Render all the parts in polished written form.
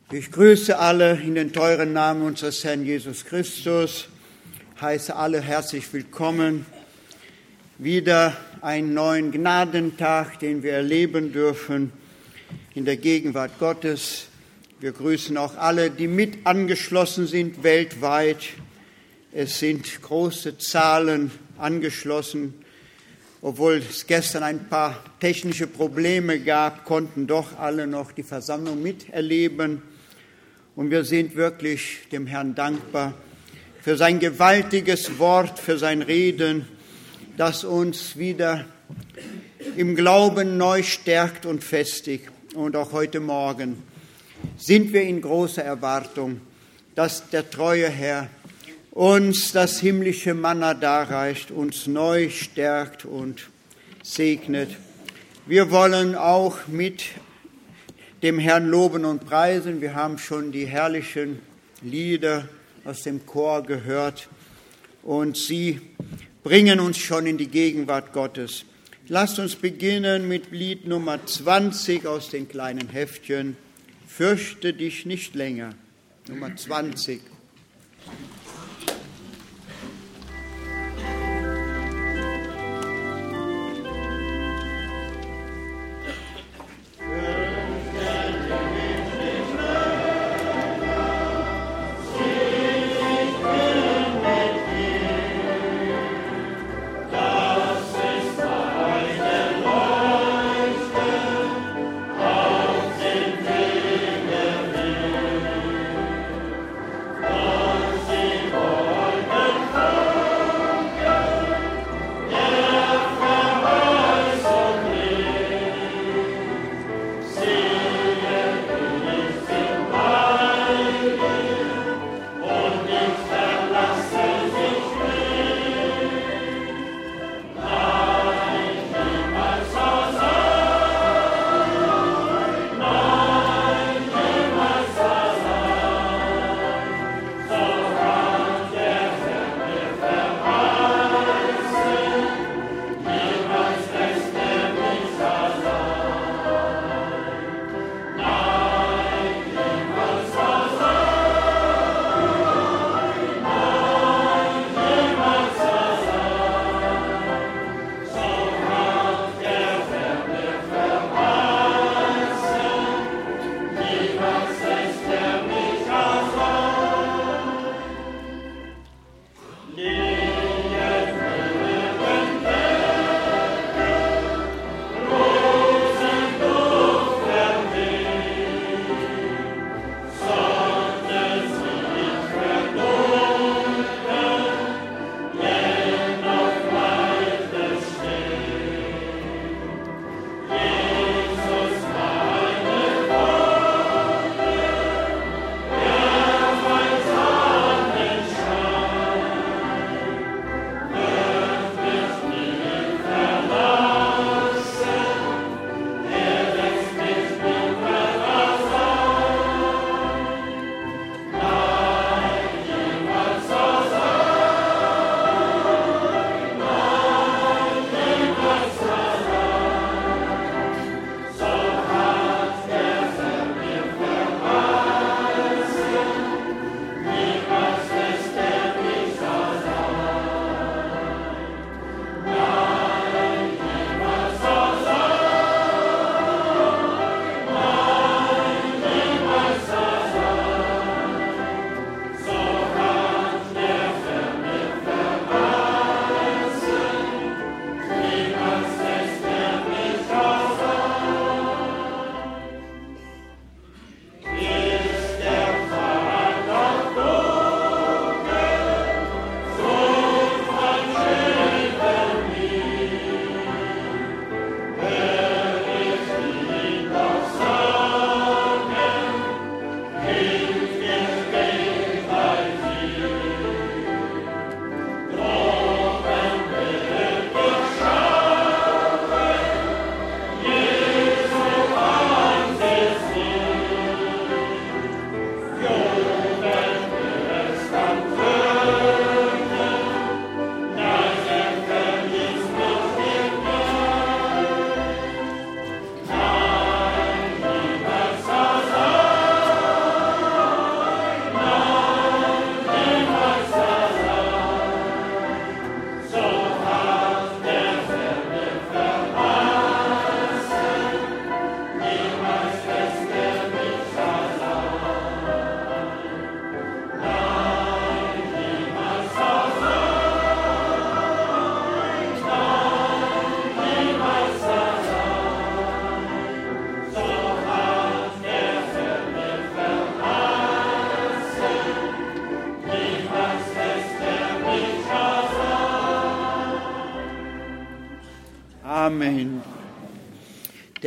Ich grüße alle in den teuren Namen unseres Herrn Jesus Christus, heiße alle herzlich willkommen. Wieder einen neuen Gnadentag, den wir erleben dürfen in der Gegenwart Gottes. Wir grüßen auch alle, die mit angeschlossen sind weltweit. Es sind große Zahlen angeschlossen. Obwohl es gestern ein paar technische Probleme gab, konnten doch alle noch die Versammlung miterleben. Und wir sind wirklich dem Herrn dankbar für sein gewaltiges Wort, für sein Reden, das uns wieder im Glauben neu stärkt und festigt. Und auch heute Morgen sind wir in großer Erwartung, dass der treue Herr uns das himmlische Manna darreicht, uns neu stärkt und segnet. Wir wollen auch mit dem Herrn loben und preisen. Wir haben schon die herrlichen Lieder aus dem Chor gehört und sie bringen uns schon in die Gegenwart Gottes. Lasst uns beginnen mit Lied Nummer 20 aus den kleinen Heftchen. Fürchte dich nicht länger. Nummer 20. See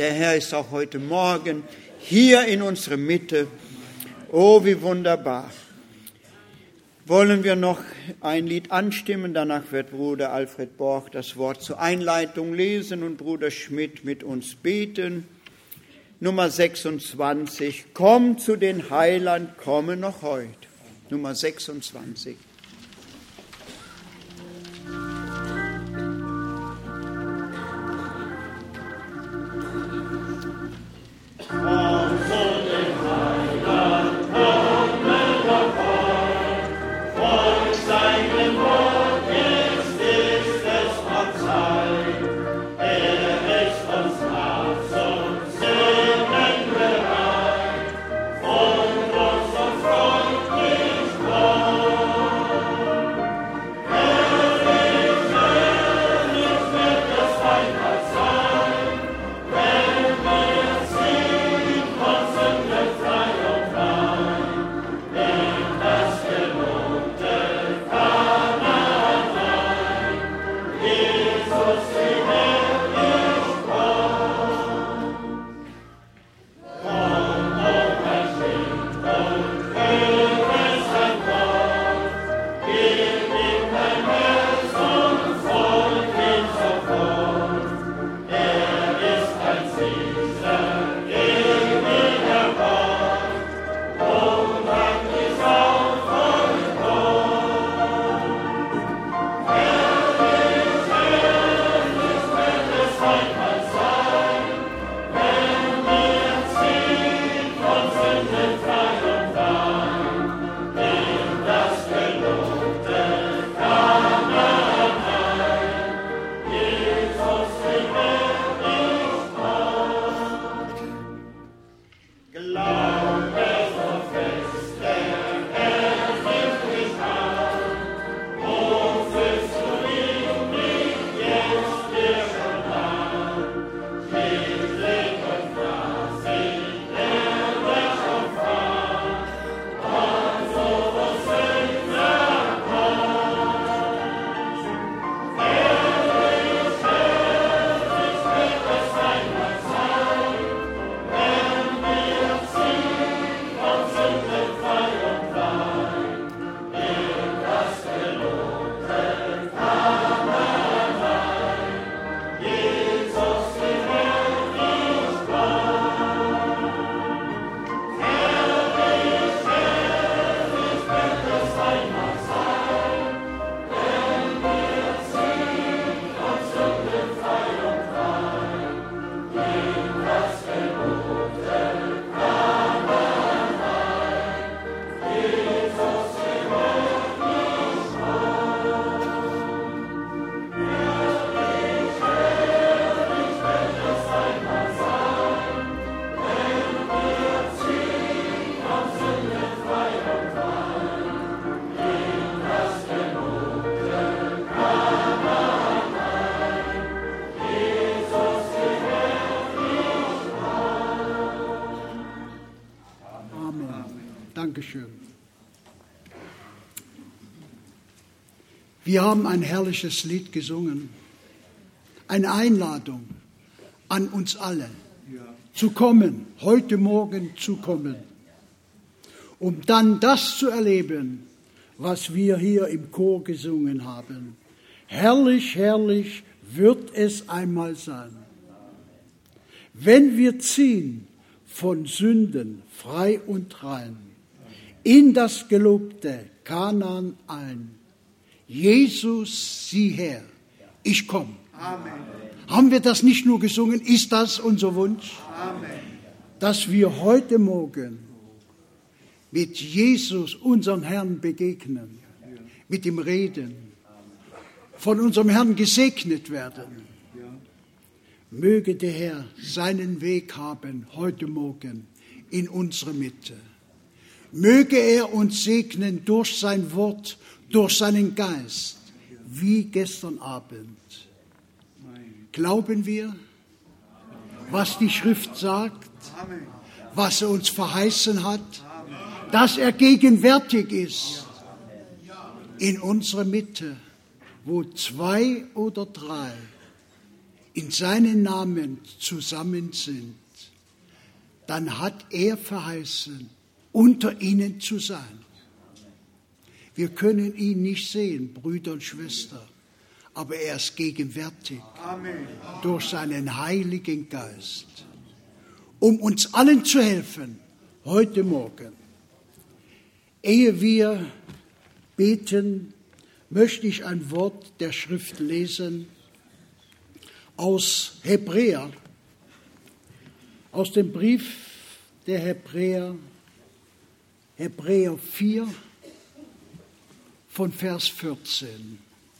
Der Herr ist auch heute Morgen hier in unserer Mitte. Oh, wie wunderbar. Wollen wir noch ein Lied anstimmen? Danach wird Bruder Alfred Borch das Wort zur Einleitung lesen und Bruder Schmidt mit uns beten. Nummer 26. Komm zu den Heiland, komme noch heut. Nummer 26. Dankeschön. Wir haben ein herrliches Lied gesungen. Eine Einladung an uns alle, zu kommen, heute Morgen zu kommen, um dann das zu erleben, was wir hier im Chor gesungen haben. Herrlich, herrlich wird es einmal sein, wenn wir ziehen von Sünden frei und rein in das gelobte Kanaan ein. Jesus, sieh her, ich komme. Amen. Haben wir das nicht nur gesungen? Ist das unser Wunsch? Amen. Dass wir heute Morgen mit Jesus, unserem Herrn, begegnen, mit ihm reden, von unserem Herrn gesegnet werden. Möge der Herr seinen Weg haben heute Morgen in unserer Mitte. Möge er uns segnen durch sein Wort, durch seinen Geist, wie gestern Abend. Glauben wir, was die Schrift sagt, was er uns verheißen hat, dass er gegenwärtig ist in unserer Mitte, wo 2 oder 3 in seinem Namen zusammen sind, dann hat er verheißen, unter ihnen zu sein. Wir können ihn nicht sehen, Brüder und Schwestern, aber er ist gegenwärtig. Amen. Durch seinen Heiligen Geist, um uns allen zu helfen, heute Morgen. Ehe wir beten, möchte ich ein Wort der Schrift lesen aus Hebräer, aus dem Brief der Hebräer, Hebräer 4, von Vers 14.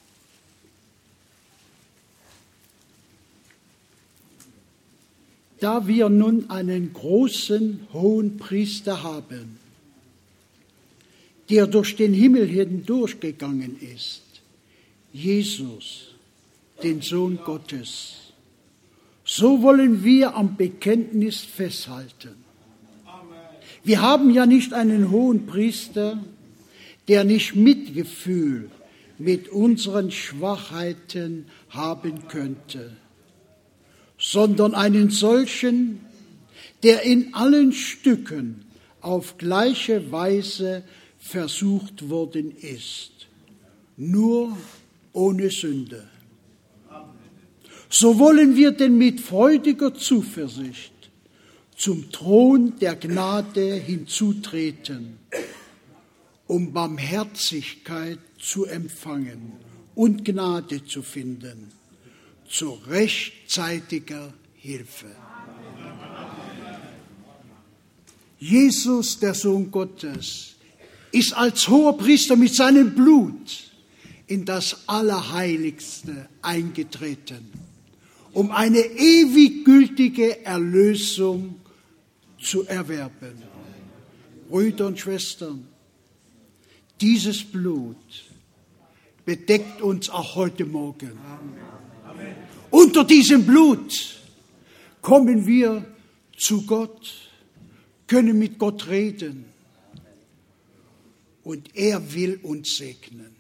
Da wir nun einen großen hohen Priester haben, der durch den Himmel hindurchgegangen ist, Jesus, den Sohn Gottes, so wollen wir am Bekenntnis festhalten. Wir haben ja nicht einen hohen Priester, der nicht Mitgefühl mit unseren Schwachheiten haben könnte, sondern einen solchen, der in allen Stücken auf gleiche Weise versucht worden ist, nur ohne Sünde. So wollen wir denn mit freudiger Zuversicht zum Thron der Gnade hinzutreten, um Barmherzigkeit zu empfangen und Gnade zu finden, zu rechtzeitiger Hilfe. Jesus, der Sohn Gottes, ist als Hoherpriester mit seinem Blut in das Allerheiligste eingetreten, um eine ewig gültige Erlösung zu erwerben. Brüder und Schwestern, dieses Blut bedeckt uns auch heute Morgen. Amen. Unter diesem Blut kommen wir zu Gott, können mit Gott reden und er will uns segnen.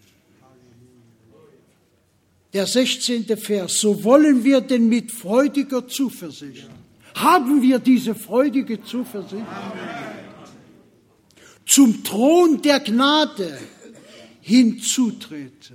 Der 16. Vers, so wollen wir denn mit freudiger Zuversicht, haben wir diese freudige Zuversicht? Amen. Zum Thron der Gnade hinzutreten,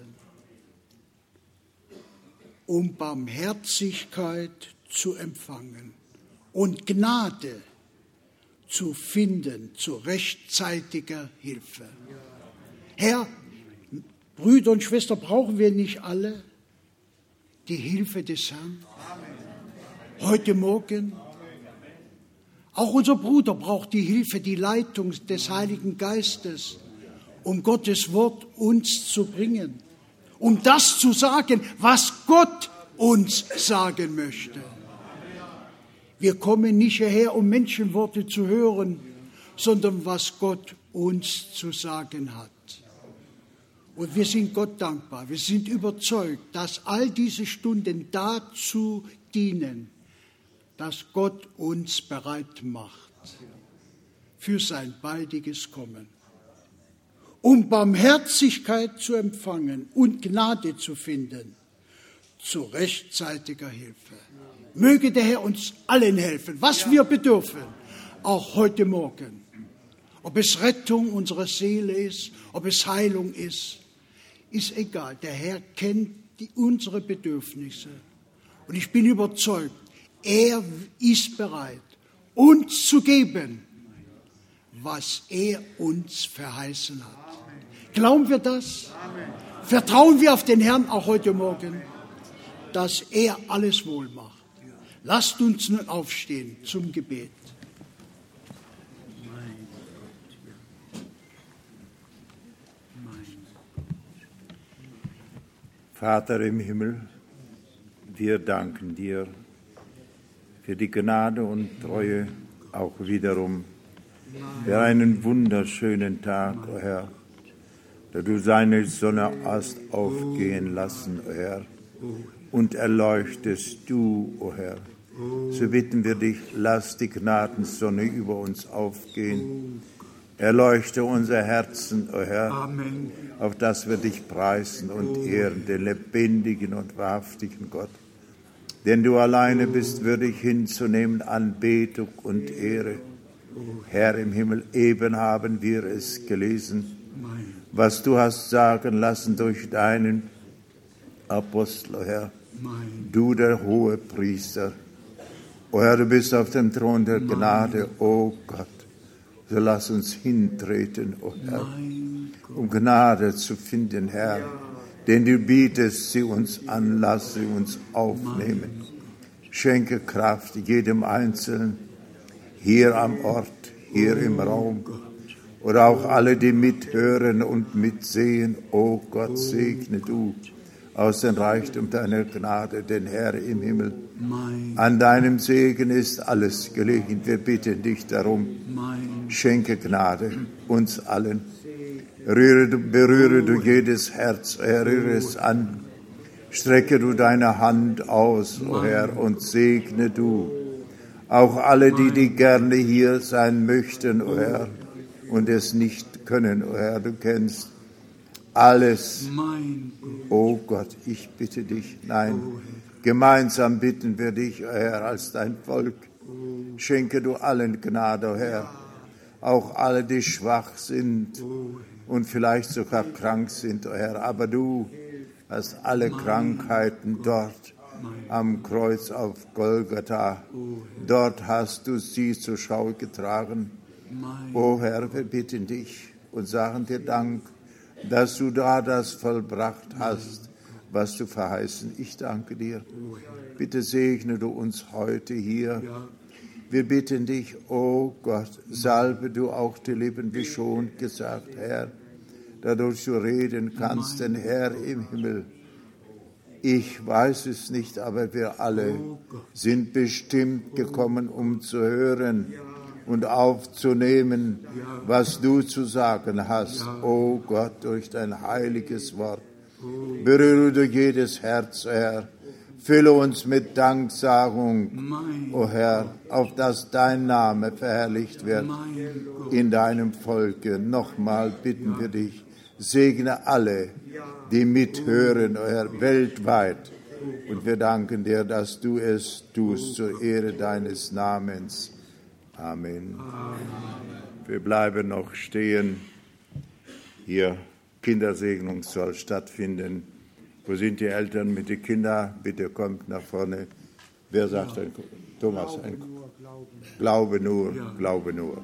um Barmherzigkeit zu empfangen und Gnade zu finden, zu rechtzeitiger Hilfe. Herr, Brüder und Schwestern, brauchen wir nicht alle die Hilfe des Herrn? Heute Morgen? Auch unser Bruder braucht die Hilfe, die Leitung des Heiligen Geistes, um Gottes Wort uns zu bringen, um das zu sagen, was Gott uns sagen möchte. Wir kommen nicht hierher, um Menschenworte zu hören, sondern was Gott uns zu sagen hat. Und wir sind Gott dankbar. Wir sind überzeugt, dass all diese Stunden dazu dienen, dass Gott uns bereit macht für sein baldiges Kommen, um Barmherzigkeit zu empfangen und Gnade zu finden, zu rechtzeitiger Hilfe. Möge der Herr uns allen helfen, was wir bedürfen, auch heute Morgen. Ob es Rettung unserer Seele ist, ob es Heilung ist egal. Der Herr kennt unsere Bedürfnisse. Und ich bin überzeugt, er ist bereit, uns zu geben, was er uns verheißen hat. Glauben wir das? Vertrauen wir auf den Herrn auch heute Morgen, dass er alles wohl macht. Lasst uns nun aufstehen zum Gebet. Vater im Himmel, wir danken dir für die Gnade und Treue auch wiederum, für einen wunderschönen Tag, o Herr, da du seine Sonne hast aufgehen lassen, o Herr, und erleuchtest du, o Herr. So bitten wir dich, lass die Gnadensonne über uns aufgehen. Erleuchte unser Herzen, o Herr, Amen. Auf dass wir dich preisen und ehren, den lebendigen und wahrhaftigen Gott. denn du alleine bist würdig hinzunehmen Anbetung und Ehre. Herr im Himmel, eben haben wir es gelesen, was du hast sagen lassen durch deinen Apostel, Herr. Du, der hohe Priester. O Herr, du bist auf dem Thron der Gnade, o Gott. So lass uns hintreten, o Herr, um Gnade zu finden, Herr. Denn du bietest sie uns an, lass sie uns aufnehmen. Schenke Kraft jedem Einzelnen, hier am Ort, hier im Raum, oder auch alle, die mithören und mitsehen. O Gott, segne du aus dem Reichtum deiner Gnade den Herr im Himmel. An deinem Segen ist alles gelegen. Wir bitten dich darum. Schenke Gnade uns allen. Berühre du jedes Herz, rühre es an. Strecke du deine Hand aus, o Herr, und segne du auch alle, die gerne hier sein möchten, o Herr, und es nicht können, o Herr. Du kennst alles. O Gott, ich bitte dich, nein, gemeinsam bitten wir dich, o Herr, als dein Volk. Schenke du allen Gnade, o Herr, auch alle, die schwach sind und vielleicht sogar krank sind, o Herr, aber du hast alle Krankheiten dort am Kreuz auf Golgatha, dort hast du sie zur Schau getragen. O Herr, wir bitten dich und sagen dir Dank, dass du da das vollbracht hast, was du verheißen. Ich danke dir. Bitte segne du uns heute hier. Wir bitten dich, o Gott, salbe du auch die Lippen, wie schon gesagt, Herr, dadurch du reden kannst, denn Herr im Himmel, ich weiß es nicht, aber wir alle sind bestimmt gekommen, um zu hören und aufzunehmen, was du zu sagen hast, o Gott, durch dein heiliges Wort. Berühre du jedes Herz, Herr. Fülle uns mit Danksagung, o Herr, auf dass dein Name verherrlicht wird in deinem Volke. Nochmal bitten wir dich, segne alle, die mithören, o Herr, weltweit. Und wir danken dir, dass du es tust zur Ehre deines Namens. Amen. Wir bleiben noch stehen. Hier Kindersegnung soll stattfinden. Wo sind die Eltern mit den Kindern? Bitte kommt nach vorne. Wer sagt ein Thomas? Glaube nur, glaube nur.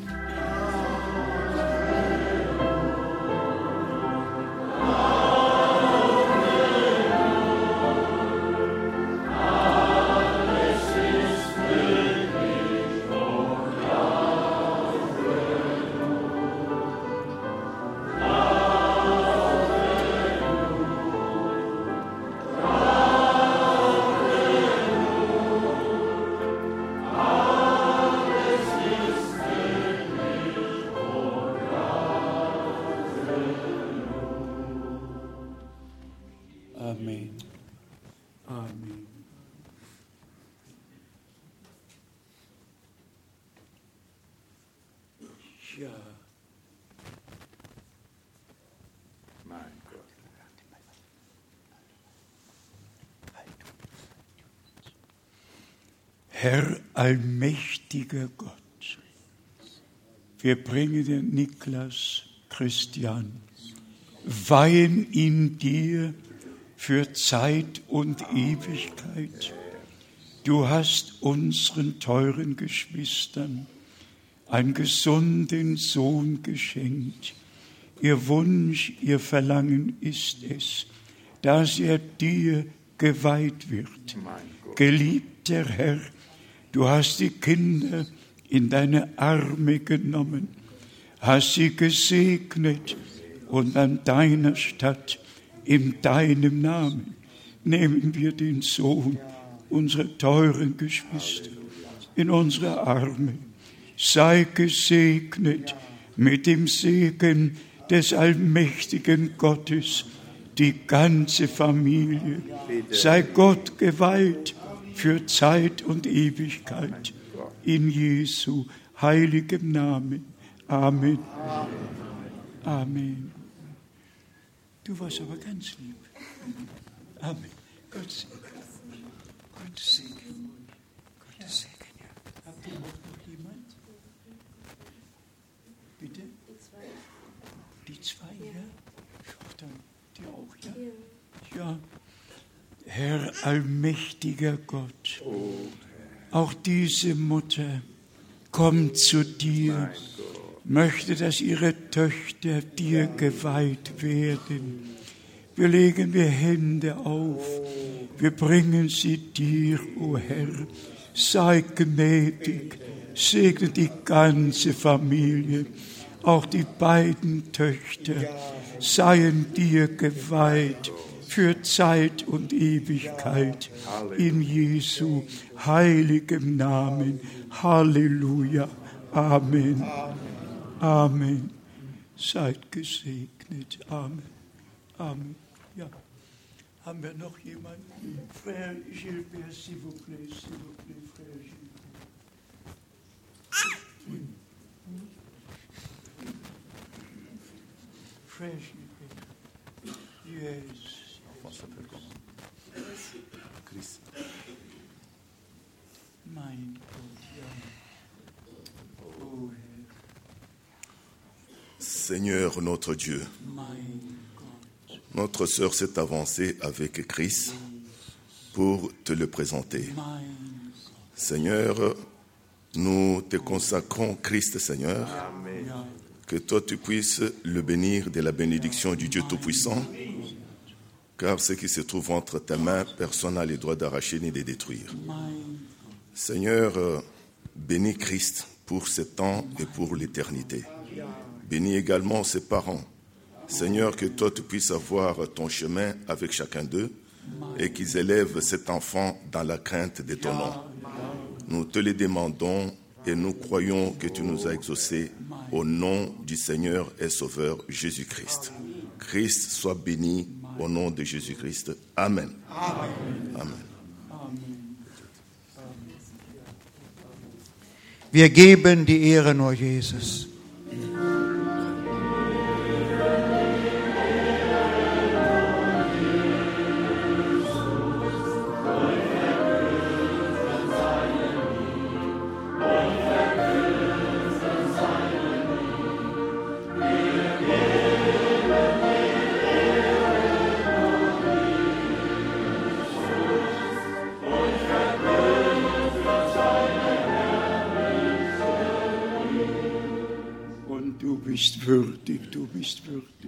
Herr, allmächtiger Gott, wir bringen den Niklas Christian, weihen ihn dir für Zeit und Ewigkeit. Du hast unseren teuren Geschwistern einen gesunden Sohn geschenkt. Ihr Wunsch, ihr Verlangen ist es, dass er dir geweiht wird. Geliebter Herr, du hast die Kinder in deine Arme genommen, hast sie gesegnet und an deiner Stadt, in deinem Namen, nehmen wir den Sohn unserer teuren Geschwister in unsere Arme. Sei gesegnet mit dem Segen des allmächtigen Gottes, die ganze Familie. Sei Gott geweiht für Zeit und Ewigkeit. In Jesu heiligem Namen. Amen. Amen. Du warst aber ganz lieb. Amen. Gott segne. Gottes Segen. Gottes Segen, ja. Habt ihr noch jemand? Bitte? Die zwei, ja? Ach, dann die auch, ja? Ja. Herr, allmächtiger Gott, auch diese Mutter kommt zu dir, möchte, dass ihre Töchter dir geweiht werden. Wir legen wir Hände auf, wir bringen sie dir, o Herr. Sei gnädig, segne die ganze Familie, auch die beiden Töchter seien dir geweiht für Zeit und Ewigkeit. In Jesu heiligem Namen. Halleluja. Amen. Amen. Seid gesegnet. Amen. Amen. Ja. Haben wir noch jemanden? Frère Gilbert, s'il vous plaît, Frère Gilbert. Frère Gilbert. Yes. Chris. Mein Gott, ja. Oh Herr. Seigneur notre Dieu, notre sœur s'est avancée avec Chris pour te le présenter. Seigneur, nous te consacrons Christ, Seigneur, que toi tu puisses le bénir de la bénédiction du Dieu Tout-Puissant, car ce qui se trouve entre tes mains, personne n'a le droit d'arracher ni de détruire. Seigneur, bénis Christ pour ce temps et pour l'éternité. Bénis également ses parents. Seigneur, que toi tu puisses avoir ton chemin avec chacun d'eux et qu'ils élèvent cet enfant dans la crainte de ton nom. Nous te le demandons et nous croyons que tu nous as exaucés au nom du Seigneur et Sauveur Jésus-Christ. Christ soit béni au nom de Jésus-Christ. Amen. Amen. Wir geben die Ehre nur Jesus. Du bist würdig, du bist würdig.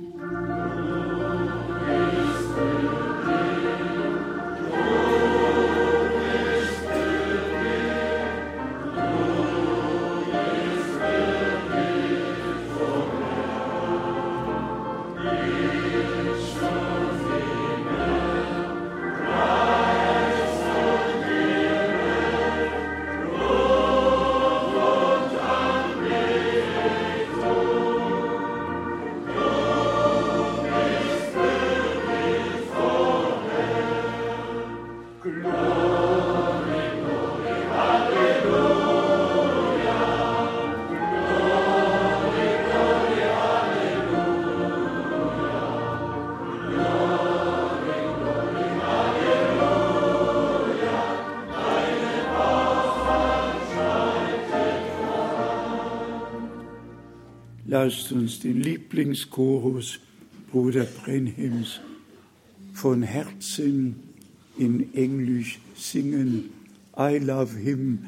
Lasst uns den Lieblingschorus Bruder Brenhims von Herzen in Englisch singen. I love him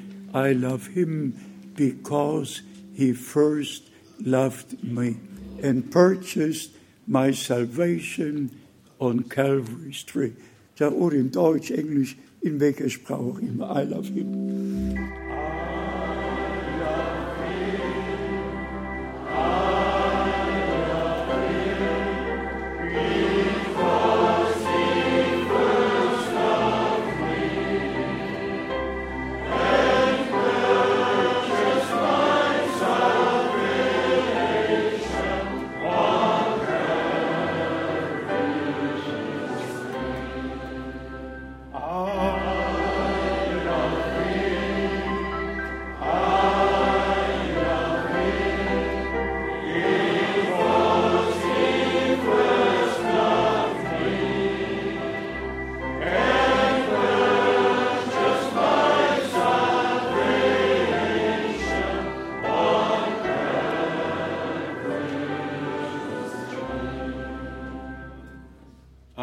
because he first loved me and purchased my salvation on Calvary's tree. Ja, oder in Deutsch, Englisch, in welcher Sprache auch immer. I love him. I love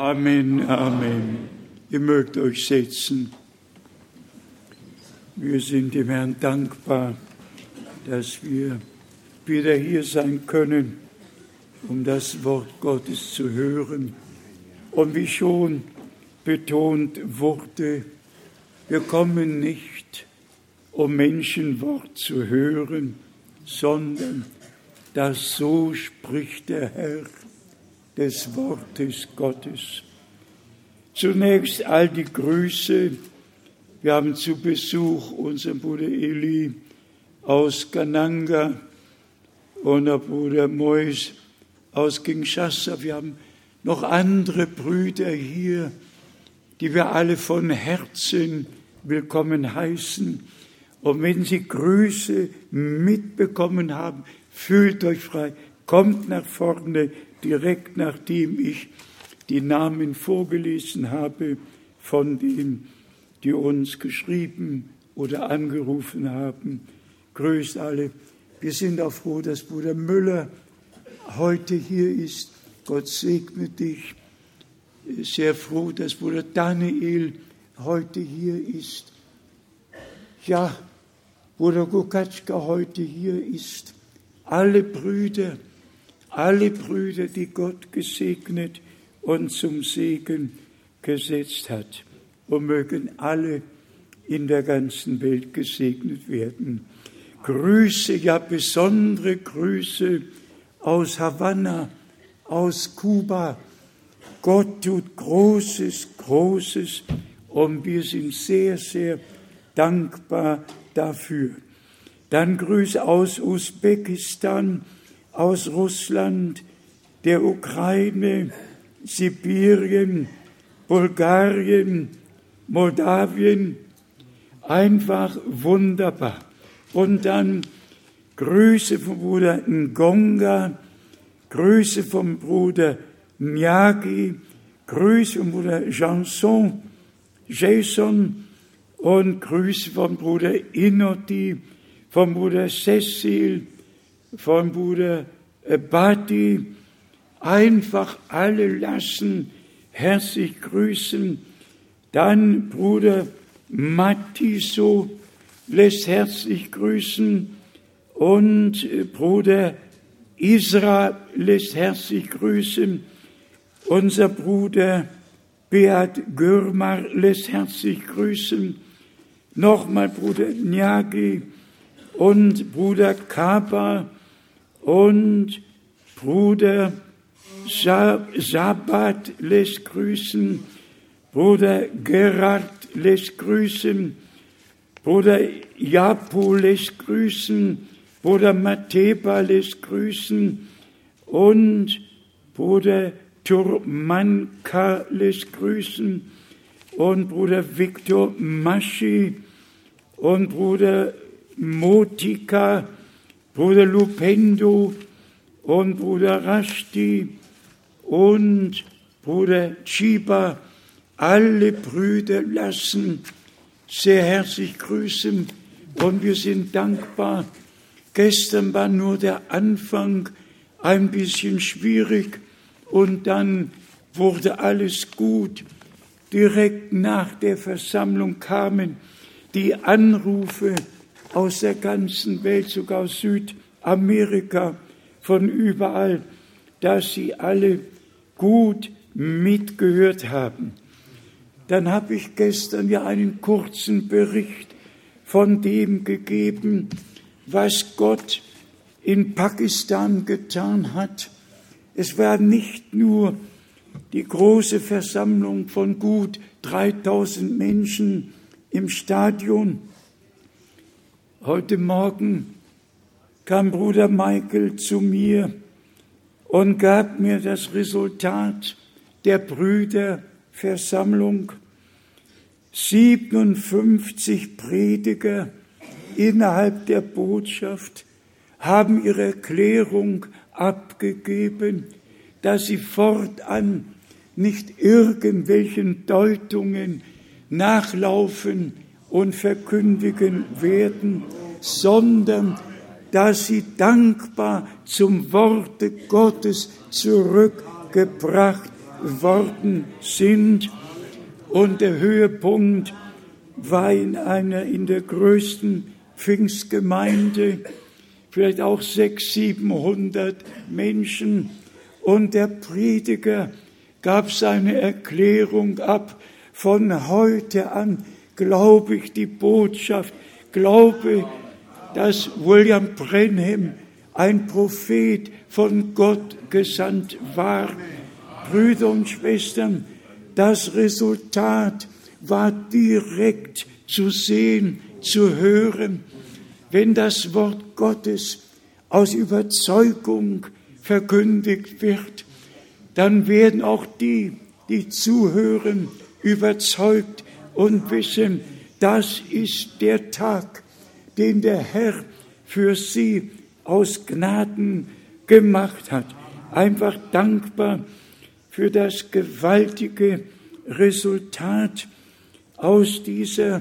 Amen, Amen. Ihr mögt euch setzen. Wir sind dem Herrn dankbar, dass wir wieder hier sein können, um das Wort Gottes zu hören. Und wie schon betont wurde, wir kommen nicht, um Menschenwort zu hören, sondern das so spricht der Herr des Wortes Gottes. Zunächst all die Grüße. Wir haben zu Besuch unseren Bruder Eli aus Kananga und der Bruder Mois aus Kinshasa. Wir haben noch andere Brüder hier, die wir alle von Herzen willkommen heißen. Und wenn Sie Grüße mitbekommen haben, fühlt euch frei, kommt nach vorne, direkt nachdem ich die Namen vorgelesen habe von denen, die uns geschrieben oder angerufen haben. Grüßt alle. Wir sind auch froh, dass Bruder Müller heute hier ist. Gott segne dich. Sehr froh, dass Bruder Daniel heute hier ist. Ja, Bruder Gokatschka heute hier ist. Alle Brüder, die Gott gesegnet und zum Segen gesetzt hat. Und mögen alle in der ganzen Welt gesegnet werden. Grüße, ja besondere Grüße aus Havanna, aus Kuba. Gott tut Großes, Großes und wir sind sehr, sehr dankbar dafür. Dann Grüße aus Usbekistan, aus Russland, der Ukraine, Sibirien, Bulgarien, Moldawien. Einfach wunderbar. Und dann Grüße vom Bruder Ngonga, Grüße vom Bruder Nyagi, Grüße vom Bruder Jason und Grüße vom Bruder Inoti, vom Bruder Cecil, vom Bruder Bati. Einfach alle lassen herzlich grüßen. Dann Bruder Mattiso lässt herzlich grüßen und Bruder Isra lässt herzlich grüßen. Unser Bruder Beat Gürmar lässt herzlich grüßen. Nochmal Bruder Nyagi und Bruder Kaba und Bruder Sabat lässt grüßen. Bruder Gerard lässt grüßen. Bruder Japo lässt grüßen. Bruder Mateba lässt grüßen. Und Bruder Turmanka lässt grüßen. Und Bruder Viktor Maschi. Und Bruder Motika. Bruder Lupendo. Und Bruder Rashti. Und Bruder Chiba. Alle Brüder lassen sehr herzlich grüßen und wir sind dankbar. Gestern war nur der Anfang ein bisschen schwierig und dann wurde alles gut. Direkt nach der Versammlung kamen die Anrufe aus der ganzen Welt, sogar aus Südamerika, von überall, dass sie alle gut mitgehört haben. Dann habe ich gestern ja einen kurzen Bericht von dem gegeben, was Gott in Pakistan getan hat. Es war nicht nur die große Versammlung von gut 3000 Menschen im Stadion. Heute Morgen kam Bruder Michael zu mir und gab mir das Resultat der Brüderversammlung. 57 Prediger innerhalb der Botschaft haben ihre Erklärung abgegeben, dass sie fortan nicht irgendwelchen Deutungen nachlaufen und verkündigen werden, sondern dass sie dankbar zum Worte Gottes zurückgebracht worden sind. Und der Höhepunkt war in der größten Pfingstgemeinde, vielleicht auch 600-700 Menschen. Und der Prediger gab seine Erklärung ab. Von heute an glaube ich die Botschaft, glaube, dass William Branham ein Prophet von Gott gesandt war. Brüder und Schwestern, das Resultat war direkt zu sehen, zu hören. Wenn das Wort Gottes aus Überzeugung verkündigt wird, dann werden auch die zuhören, überzeugt und wissen, das ist der Tag, den der Herr für sie aus Gnaden gemacht hat. Einfach dankbar für das gewaltige Resultat aus dieser,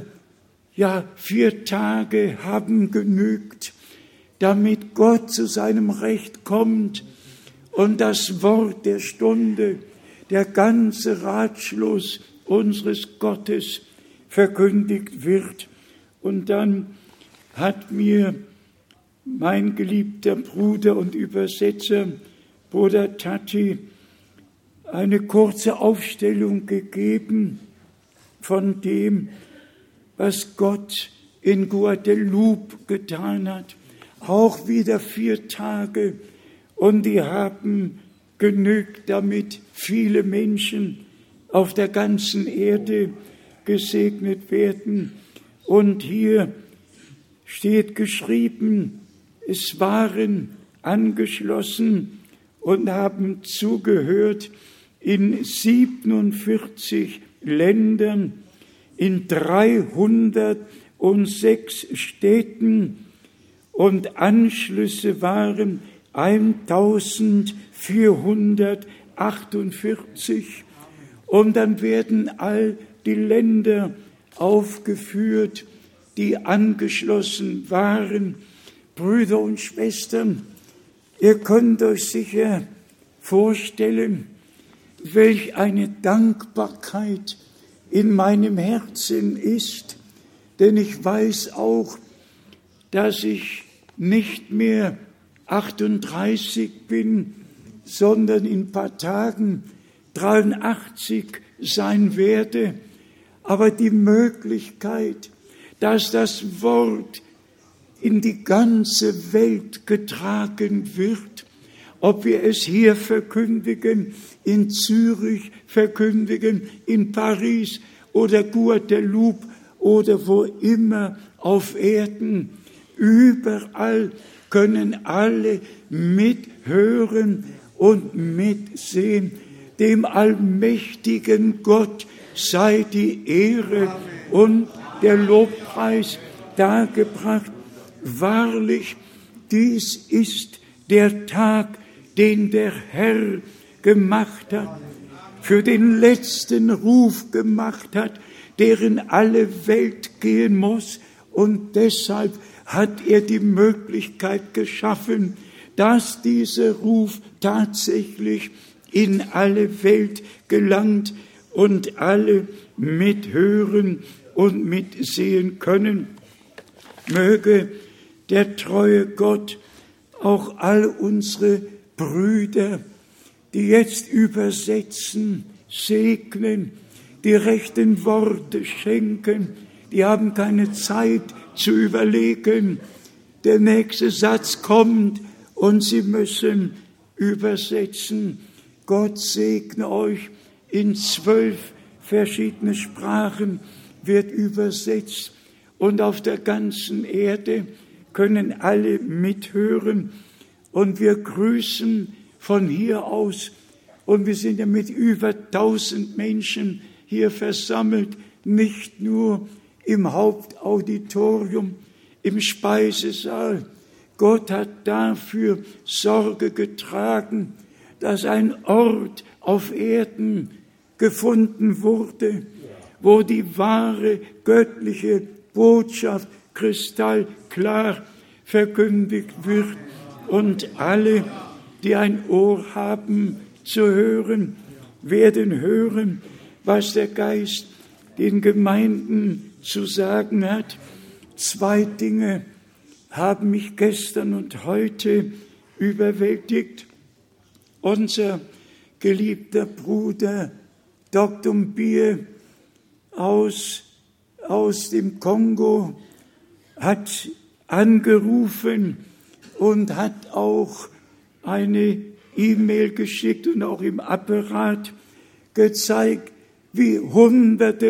4 Tage haben genügt, damit Gott zu seinem Recht kommt und das Wort der Stunde, der ganze Ratschluss unseres Gottes verkündigt wird. Und dann hat mir mein geliebter Bruder und Übersetzer, Bruder Tati, eine kurze Aufstellung gegeben von dem, was Gott in Guadeloupe getan hat. Auch wieder 4 Tage. Und die haben genügt, damit viele Menschen auf der ganzen Erde gesegnet werden. Und hier steht geschrieben, es waren angeschlossen und haben zugehört in 47 Ländern, in 306 Städten, und Anschlüsse waren 1448. Und dann werden all die Länder aufgeführt, die angeschlossen waren. Brüder und Schwestern, ihr könnt euch sicher vorstellen, welch eine Dankbarkeit in meinem Herzen ist, denn ich weiß auch, dass ich nicht mehr 38 bin, sondern in ein paar Tagen 83 sein werde. Aber die Möglichkeit, dass das Wort in die ganze Welt getragen wird, ob wir es hier verkündigen, in Zürich verkündigen, in Paris oder Guadeloupe oder wo immer auf Erden, überall können alle mithören und mitsehen. Dem allmächtigen Gott sei die Ehre und der Lobpreis dargebracht. Wahrlich, dies ist der Tag, den der Herr gemacht hat, für den letzten Ruf gemacht hat, der in alle Welt gehen muss. Und deshalb hat er die Möglichkeit geschaffen, dass dieser Ruf tatsächlich in alle Welt gelangt und alle mithören und mitsehen können. Möge der treue Gott auch all unsere Brüder, die jetzt übersetzen, segnen, die rechten Worte schenken. Die haben keine Zeit zu überlegen. Der nächste Satz kommt und sie müssen übersetzen. Gott segne euch. In 12 verschiedene Sprachen wird übersetzt. Und auf der ganzen Erde können alle mithören. Und wir grüßen von hier aus. Und wir sind ja mit über 1000 Menschen hier versammelt. Nicht nur im Hauptauditorium, im Speisesaal. Gott hat dafür Sorge getragen, dass ein Ort auf Erden gefunden wurde, wo die wahre göttliche Botschaft kristallklar verkündigt wird und alle, die ein Ohr haben zu hören, werden hören, was der Geist den Gemeinden zu sagen hat. 2 Dinge haben mich gestern und heute überwältigt. Unser geliebter Bruder Dr. Mbie aus dem Kongo hat angerufen und hat auch eine E-Mail geschickt und auch im Apparat gezeigt, wie Hunderte,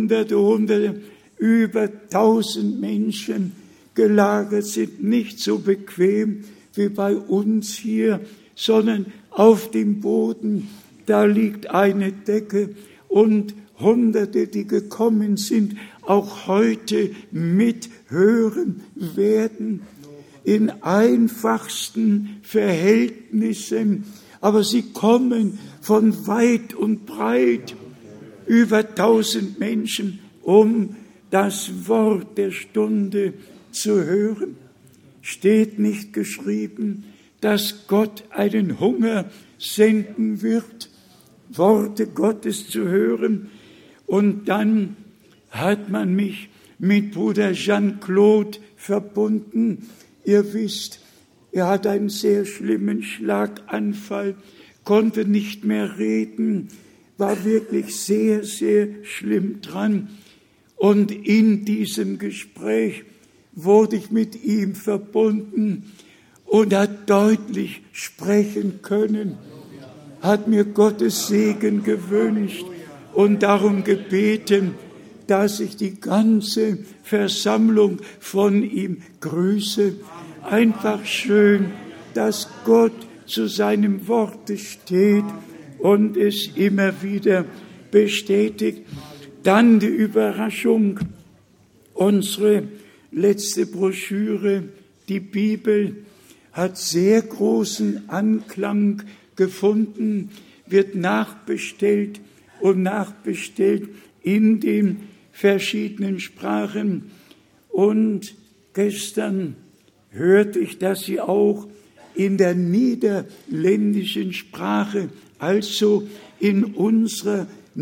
über 1000 Menschen gelagert sind, nicht so bequem wie bei uns hier, sondern auf dem Boden, da liegt eine Decke und Hunderte, die gekommen sind, auch heute mithören werden, in einfachsten Verhältnissen, aber sie kommen von weit und breit, über 1000 Menschen, um das Wort der Stunde zu hören. Steht nicht geschrieben, dass Gott einen Hunger senden wird, Worte Gottes zu hören? Und dann hat man mich mit Bruder Jean-Claude verbunden. Ihr wisst, er hat einen sehr schlimmen Schlaganfall, konnte nicht mehr reden, war wirklich sehr, sehr schlimm dran. Und in diesem Gespräch wurde ich mit ihm verbunden und hat deutlich sprechen können, hat mir Gottes Segen gewünscht und darum gebeten, dass ich die ganze Versammlung von ihm grüße. Einfach schön, dass Gott zu seinem Worte steht und es immer wieder bestätigt. Dann die Überraschung, unsere letzte Broschüre, die Bibel, hat sehr großen Anklang gefunden, wird nachbestellt und nachbestellt in den verschiedenen Sprachen. Und gestern hörte ich, dass sie auch in der niederländischen Sprache, also in unserer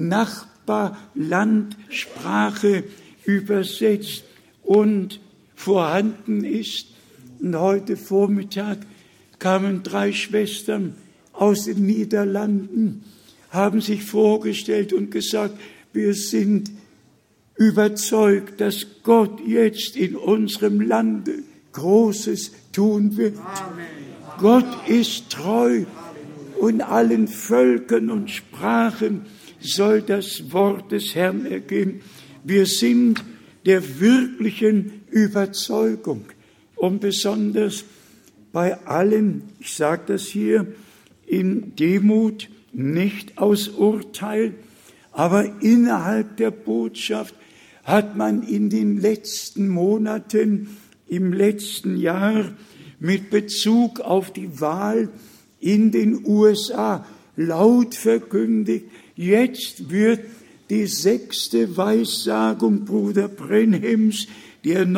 Nachbarlandsprache übersetzt und vorhanden ist. Und heute Vormittag kamen 3 Schwestern aus den Niederlanden, haben sich vorgestellt und gesagt, wir sind überzeugt, dass Gott jetzt in unserem Lande Großes tun wird. Amen. Gott ist treu und allen Völkern und Sprachen soll das Wort des Herrn ergehen. Wir sind der wirklichen Überzeugung und besonders bei allen, ich sage das hier in Demut, nicht aus Urteil, aber innerhalb der Botschaft hat man in den letzten Monaten, im letzten Jahr mit Bezug auf die Wahl in den USA laut verkündigt, jetzt wird die 6. Weissagung Bruder Brenhims, die er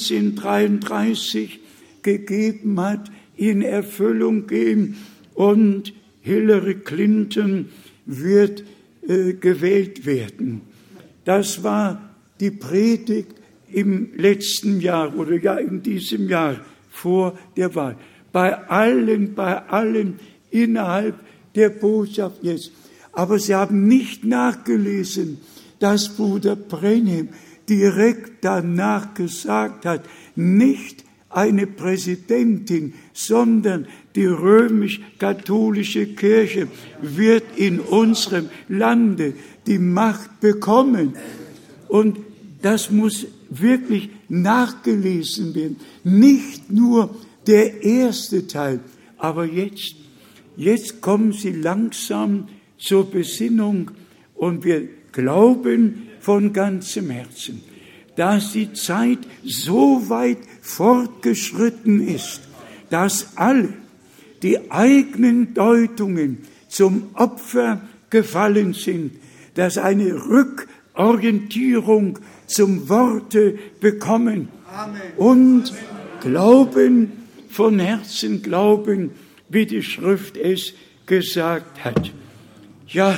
1933 gegeben hat, in Erfüllung gehen und Hillary Clinton wird gewählt werden. Das war die Predigt im letzten Jahr oder ja in diesem Jahr vor der Wahl. Bei allen innerhalb der Botschaft jetzt. Aber sie haben nicht nachgelesen, dass Bruder Brenhim direkt danach gesagt hat, nicht eine Präsidentin, sondern die römisch-katholische Kirche wird in unserem Lande die Macht bekommen. Und das muss wirklich nachgelesen werden. Nicht nur der erste Teil, aber jetzt kommen sie langsam zur Besinnung und wir glauben von ganzem Herzen, dass die Zeit so weit fortgeschritten ist, dass alle die eigenen Deutungen zum Opfer gefallen sind, dass eine Rückorientierung zum Worte bekommen. Amen. Und glauben, von Herzen glauben, wie die Schrift es gesagt hat. Ja,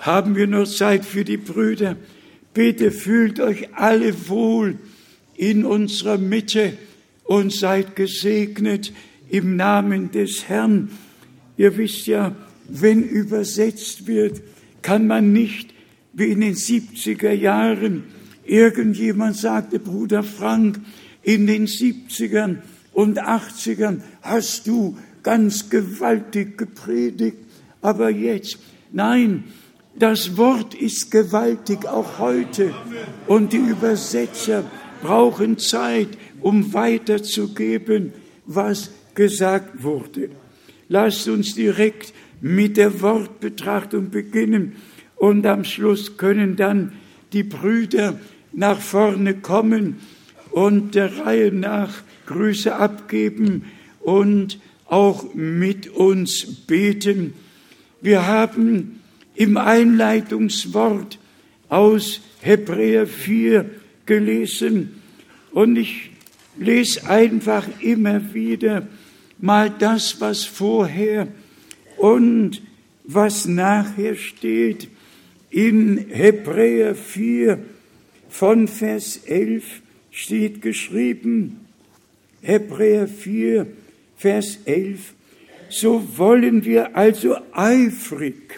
haben wir noch Zeit für die Brüder. Bitte fühlt euch alle wohl in unserer Mitte und seid gesegnet im Namen des Herrn. Ihr wisst ja, wenn übersetzt wird, kann man nicht wie in den 70er Jahren, irgendjemand sagte, Bruder Frank, in den 70ern und 80ern hast du ganz gewaltig gepredigt, aber jetzt, nein, das Wort ist gewaltig, auch heute. Und die Übersetzer brauchen Zeit, um weiterzugeben, was gesagt wurde. Lasst uns direkt mit der Wortbetrachtung beginnen und am Schluss können dann die Brüder nach vorne kommen und der Reihe nach Grüße abgeben und auch mit uns beten. Wir haben im Einleitungswort aus Hebräer 4 gelesen und ich lese einfach immer wieder mal das, was vorher und was nachher steht. In Hebräer 4 von Vers 11 steht geschrieben, Hebräer 4, Vers 11, so wollen wir also eifrig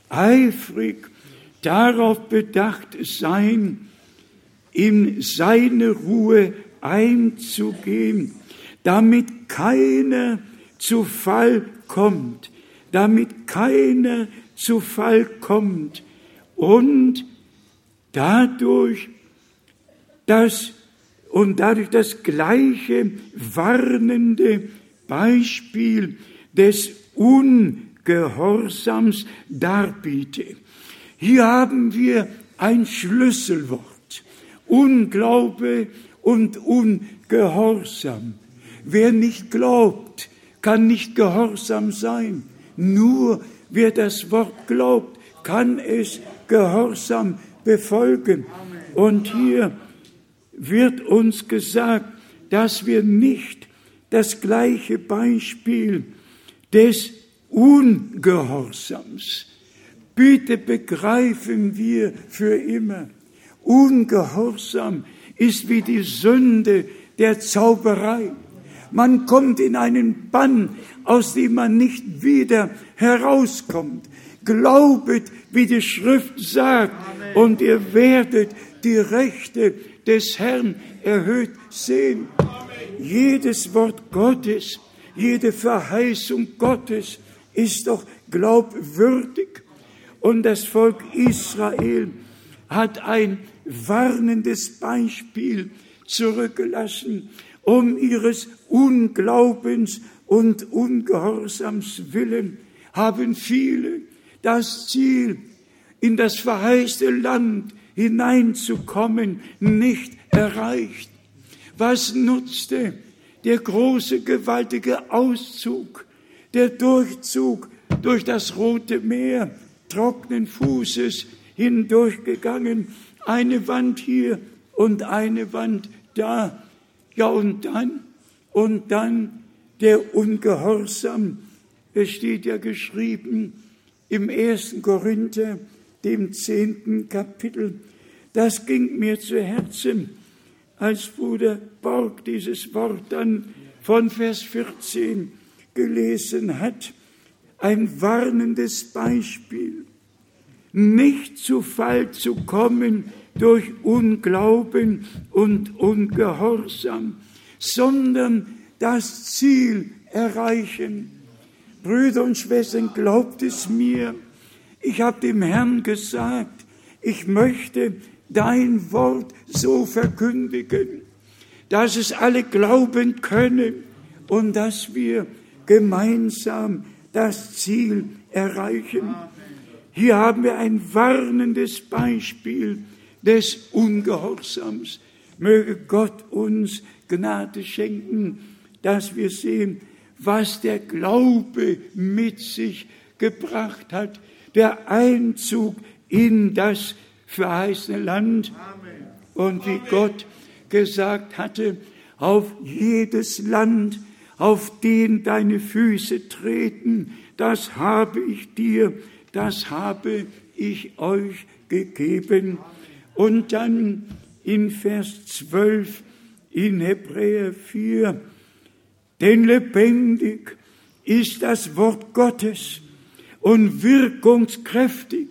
darauf bedacht sein, in seine Ruhe einzugehen, damit keiner zu Fall kommt, und dadurch das gleiche warnende Beispiel des Ungehorsams darbiete. Hier haben wir ein Schlüsselwort. Unglaube und Ungehorsam. Wer nicht glaubt, kann nicht gehorsam sein. Nur wer das Wort glaubt, kann es gehorsam befolgen. Und hier wird uns gesagt, dass wir nicht das gleiche Beispiel des Ungehorsams. Bitte begreifen wir für immer. Ungehorsam ist wie die Sünde der Zauberei. Man kommt in einen Bann, aus dem man nicht wieder herauskommt. Glaubet, wie die Schrift sagt, Amen. Und ihr werdet die Rechte des Herrn erhöht sehen. Amen. Jedes Wort Gottes, jede Verheißung Gottes ist doch glaubwürdig. Und das Volk Israel hat ein warnendes Beispiel zurückgelassen, um ihres Unglaubens und Ungehorsams willen haben viele das Ziel, in das verheißene Land hineinzukommen, nicht erreicht. Was nutzte der große, gewaltige Auszug, der Durchzug durch das Rote Meer, trockenen Fußes hindurchgegangen, eine Wand hier und eine Wand da. Ja, und dann der Ungehorsam. Es steht ja geschrieben im 1. Korinther, dem 10. Kapitel. Das ging mir zu Herzen, als Bruder Borg dieses Wort dann von Vers 14 gelesen hat. Ein warnendes Beispiel. Nicht zu Fall zu kommen durch Unglauben und Ungehorsam, sondern das Ziel erreichen. Brüder und Schwestern, glaubt es mir, ich habe dem Herrn gesagt, ich möchte dein Wort so verkündigen, dass es alle glauben können und dass wir gemeinsam das Ziel erreichen. Hier haben wir ein warnendes Beispiel des Ungehorsams. Möge Gott uns Gnade schenken, dass wir sehen, was der Glaube mit sich gebracht hat, der Einzug in das verheißene Land. Und wie Gott gesagt hatte, auf jedes Land, auf den deine Füße treten, das habe ich dir, das habe ich euch gegeben. Und dann in Vers 12 in Hebräer 4, denn lebendig ist das Wort Gottes und wirkungskräftig.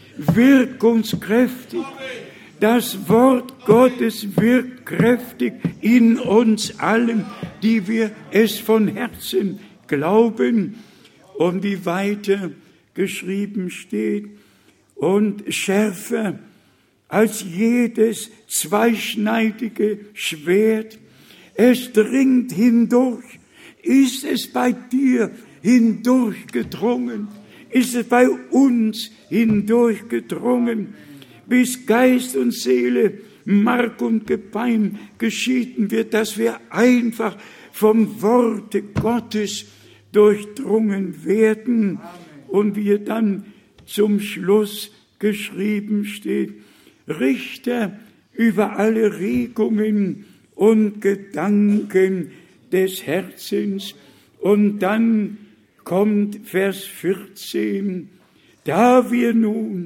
Das Wort Gottes wirkt kräftig in uns allen, die wir es von Herzen glauben. Und wie weiter geschrieben steht, und schärfer als jedes zweischneidige Schwert. Es dringt hindurch. Ist es bei dir hindurchgedrungen? Ist es bei uns hindurchgedrungen, bis Geist und Seele, Mark und Gebein geschieden wird, dass wir einfach vom Worte Gottes durchdrungen werden und wir dann zum Schluss geschrieben steht, Richter über alle Regungen und Gedanken des Herzens. Und dann kommt Vers 14, da wir nun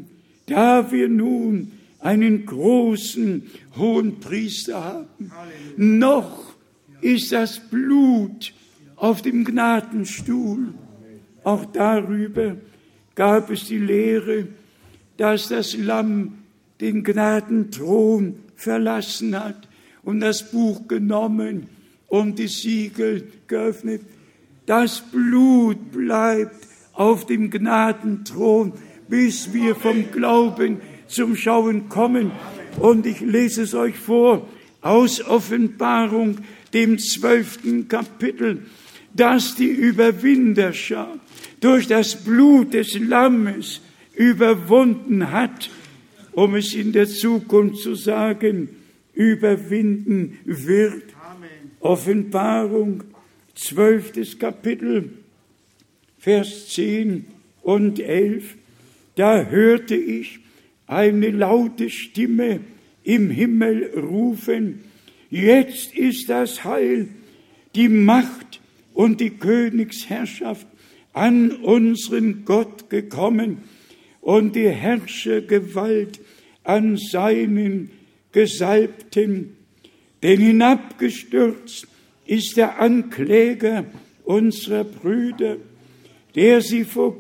einen großen Hohenpriester haben, noch ist das Blut auf dem Gnadenstuhl. Auch darüber gab es die Lehre, dass das Lamm den Gnadenthron verlassen hat und das Buch genommen und die Siegel geöffnet. Das Blut bleibt auf dem Gnadenthron, bis wir vom Glauben zum Schauen kommen. Und ich lese es euch vor aus Offenbarung, dem 12. Kapitel, dass die Überwinderschar durch das Blut des Lammes überwunden hat, um es in der Zukunft zu sagen, überwinden wird. Amen. Offenbarung, 12. Kapitel, Vers 10 und 11. Da hörte ich eine laute Stimme im Himmel rufen, jetzt ist das Heil, die Macht und die Königsherrschaft an unseren Gott gekommen und die Herrschergewalt an seinen Gesalbten. Denn hinabgestürzt ist der Ankläger unserer Brüder, der sie vor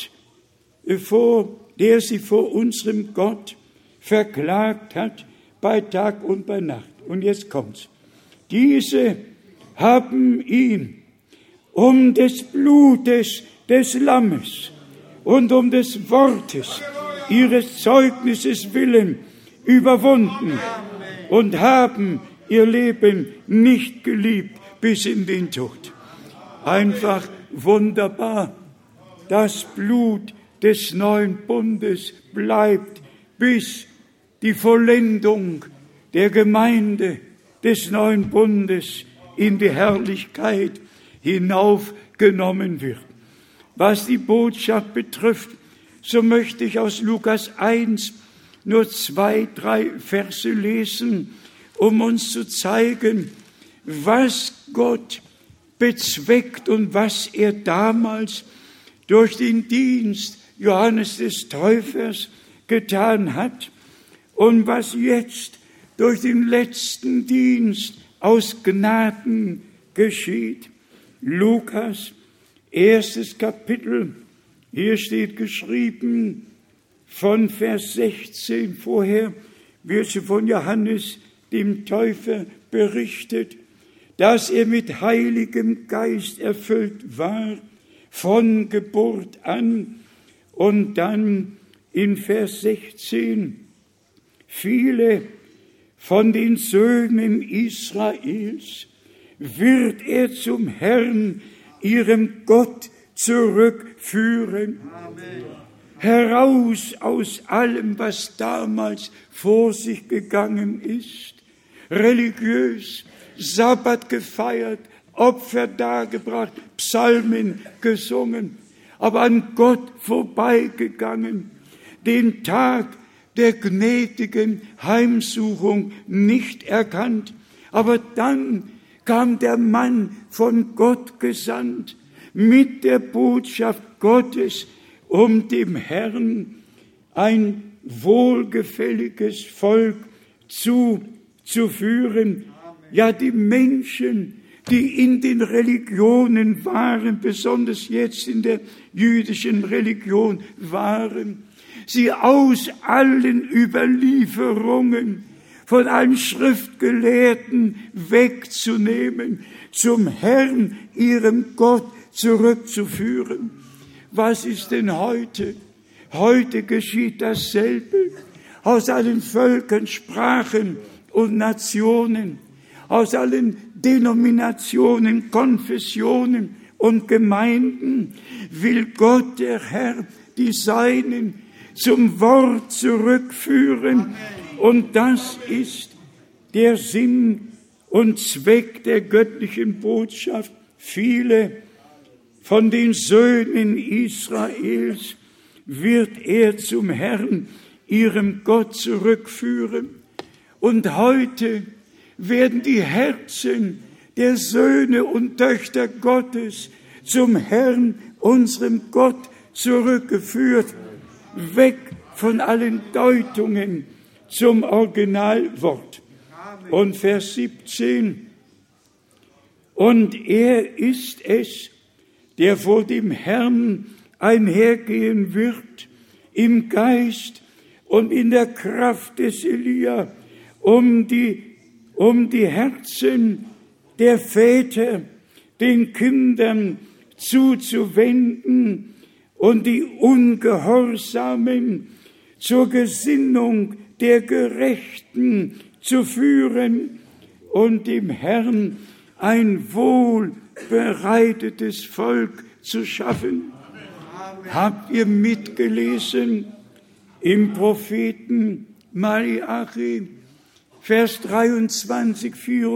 unserem Gott verklagt hat bei Tag und bei Nacht. Und jetzt kommt's. Diese haben ihn um des Blutes des Lammes und um des Wortes ihres Zeugnisses willen überwunden und haben ihr Leben nicht geliebt bis in den Tod. Einfach wunderbar. Das Blut des neuen Bundes bleibt bis die Vollendung der Gemeinde des neuen Bundes in die Herrlichkeit hinaufgenommen wird. Was die Botschaft betrifft, so möchte ich aus Lukas 1 nur 2, 3 Verse lesen, um uns zu zeigen, was Gott bezweckt und was er damals durch den Dienst Johannes des Täufers getan hat und was jetzt durch den letzten Dienst aus Gnaden geschieht. Lukas, 1. Kapitel, hier steht geschrieben, von Vers 16 vorher wird von Johannes dem Täufer berichtet, dass er mit Heiligem Geist erfüllt war, von Geburt an. Und dann in Vers 16, viele von den Söhnen Israels wird er zum Herrn, ihrem Gott, zurückführen. Amen. Heraus aus allem, was damals vor sich gegangen ist, religiös, Sabbat gefeiert, Opfer dargebracht, Psalmen gesungen, aber an Gott vorbeigegangen, den Tag der gnädigen Heimsuchung nicht erkannt. Aber dann kam der Mann von Gott gesandt mit der Botschaft Gottes, um dem Herrn ein wohlgefälliges Volk zuführen. Ja, die Menschen, die in den Religionen waren, besonders jetzt in der jüdischen Religion waren, sie aus allen Überlieferungen von allen Schriftgelehrten wegzunehmen, zum Herrn, ihrem Gott, zurückzuführen. Was ist denn heute? Heute geschieht dasselbe. Aus allen Völkern, Sprachen und Nationen, aus allen Denominationen, Konfessionen und Gemeinden will Gott, der Herr, die Seinen zum Wort zurückführen. Amen. Und das ist der Sinn und Zweck der göttlichen Botschaft. Viele von den Söhnen Israels wird er zum Herrn, ihrem Gott, zurückführen. Und heute werden die Herzen der Söhne und Töchter Gottes zum Herrn, unserem Gott, zurückgeführt, weg von allen Deutungen zum Originalwort. Und Vers 17, und er ist es, der vor dem Herrn einhergehen wird, im Geist und in der Kraft des Elia, um die Herzen der Väter den Kindern zuzuwenden und die Ungehorsamen zur Gesinnung der Gerechten zu führen und dem Herrn ein wohlbereitetes Volk zu schaffen. Amen. Habt ihr mitgelesen im Propheten Malachi, Vers 23,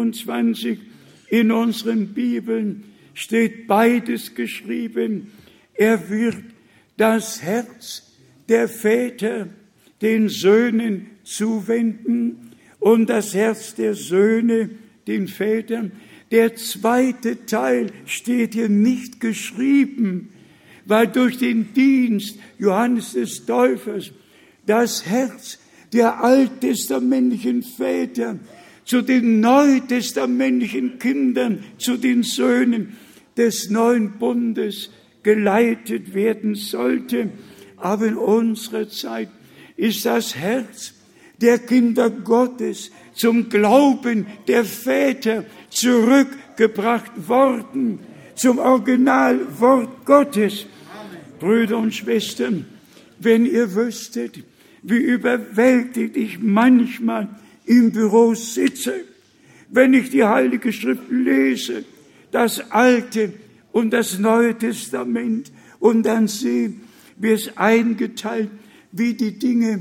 24 in unseren Bibeln steht beides geschrieben. Er wird das Herz der Väter den Söhnen zuwenden und das Herz der Söhne den Vätern. Der zweite Teil steht hier nicht geschrieben, weil durch den Dienst Johannes des Täufers das Herz der alttestamentlichen Väter zu den neutestamentlichen Kindern, zu den Söhnen des neuen Bundes geleitet werden sollte. Aber in unserer Zeit ist das Herz der Kinder Gottes zum Glauben der Väter zurückgebracht worden, zum Originalwort Gottes. Amen. Brüder und Schwestern, wenn ihr wüsstet, wie überwältigt ich manchmal im Büro sitze, wenn ich die Heilige Schrift lese, das Alte und das Neue Testament, und dann sehe, wie es eingeteilt, wie die Dinge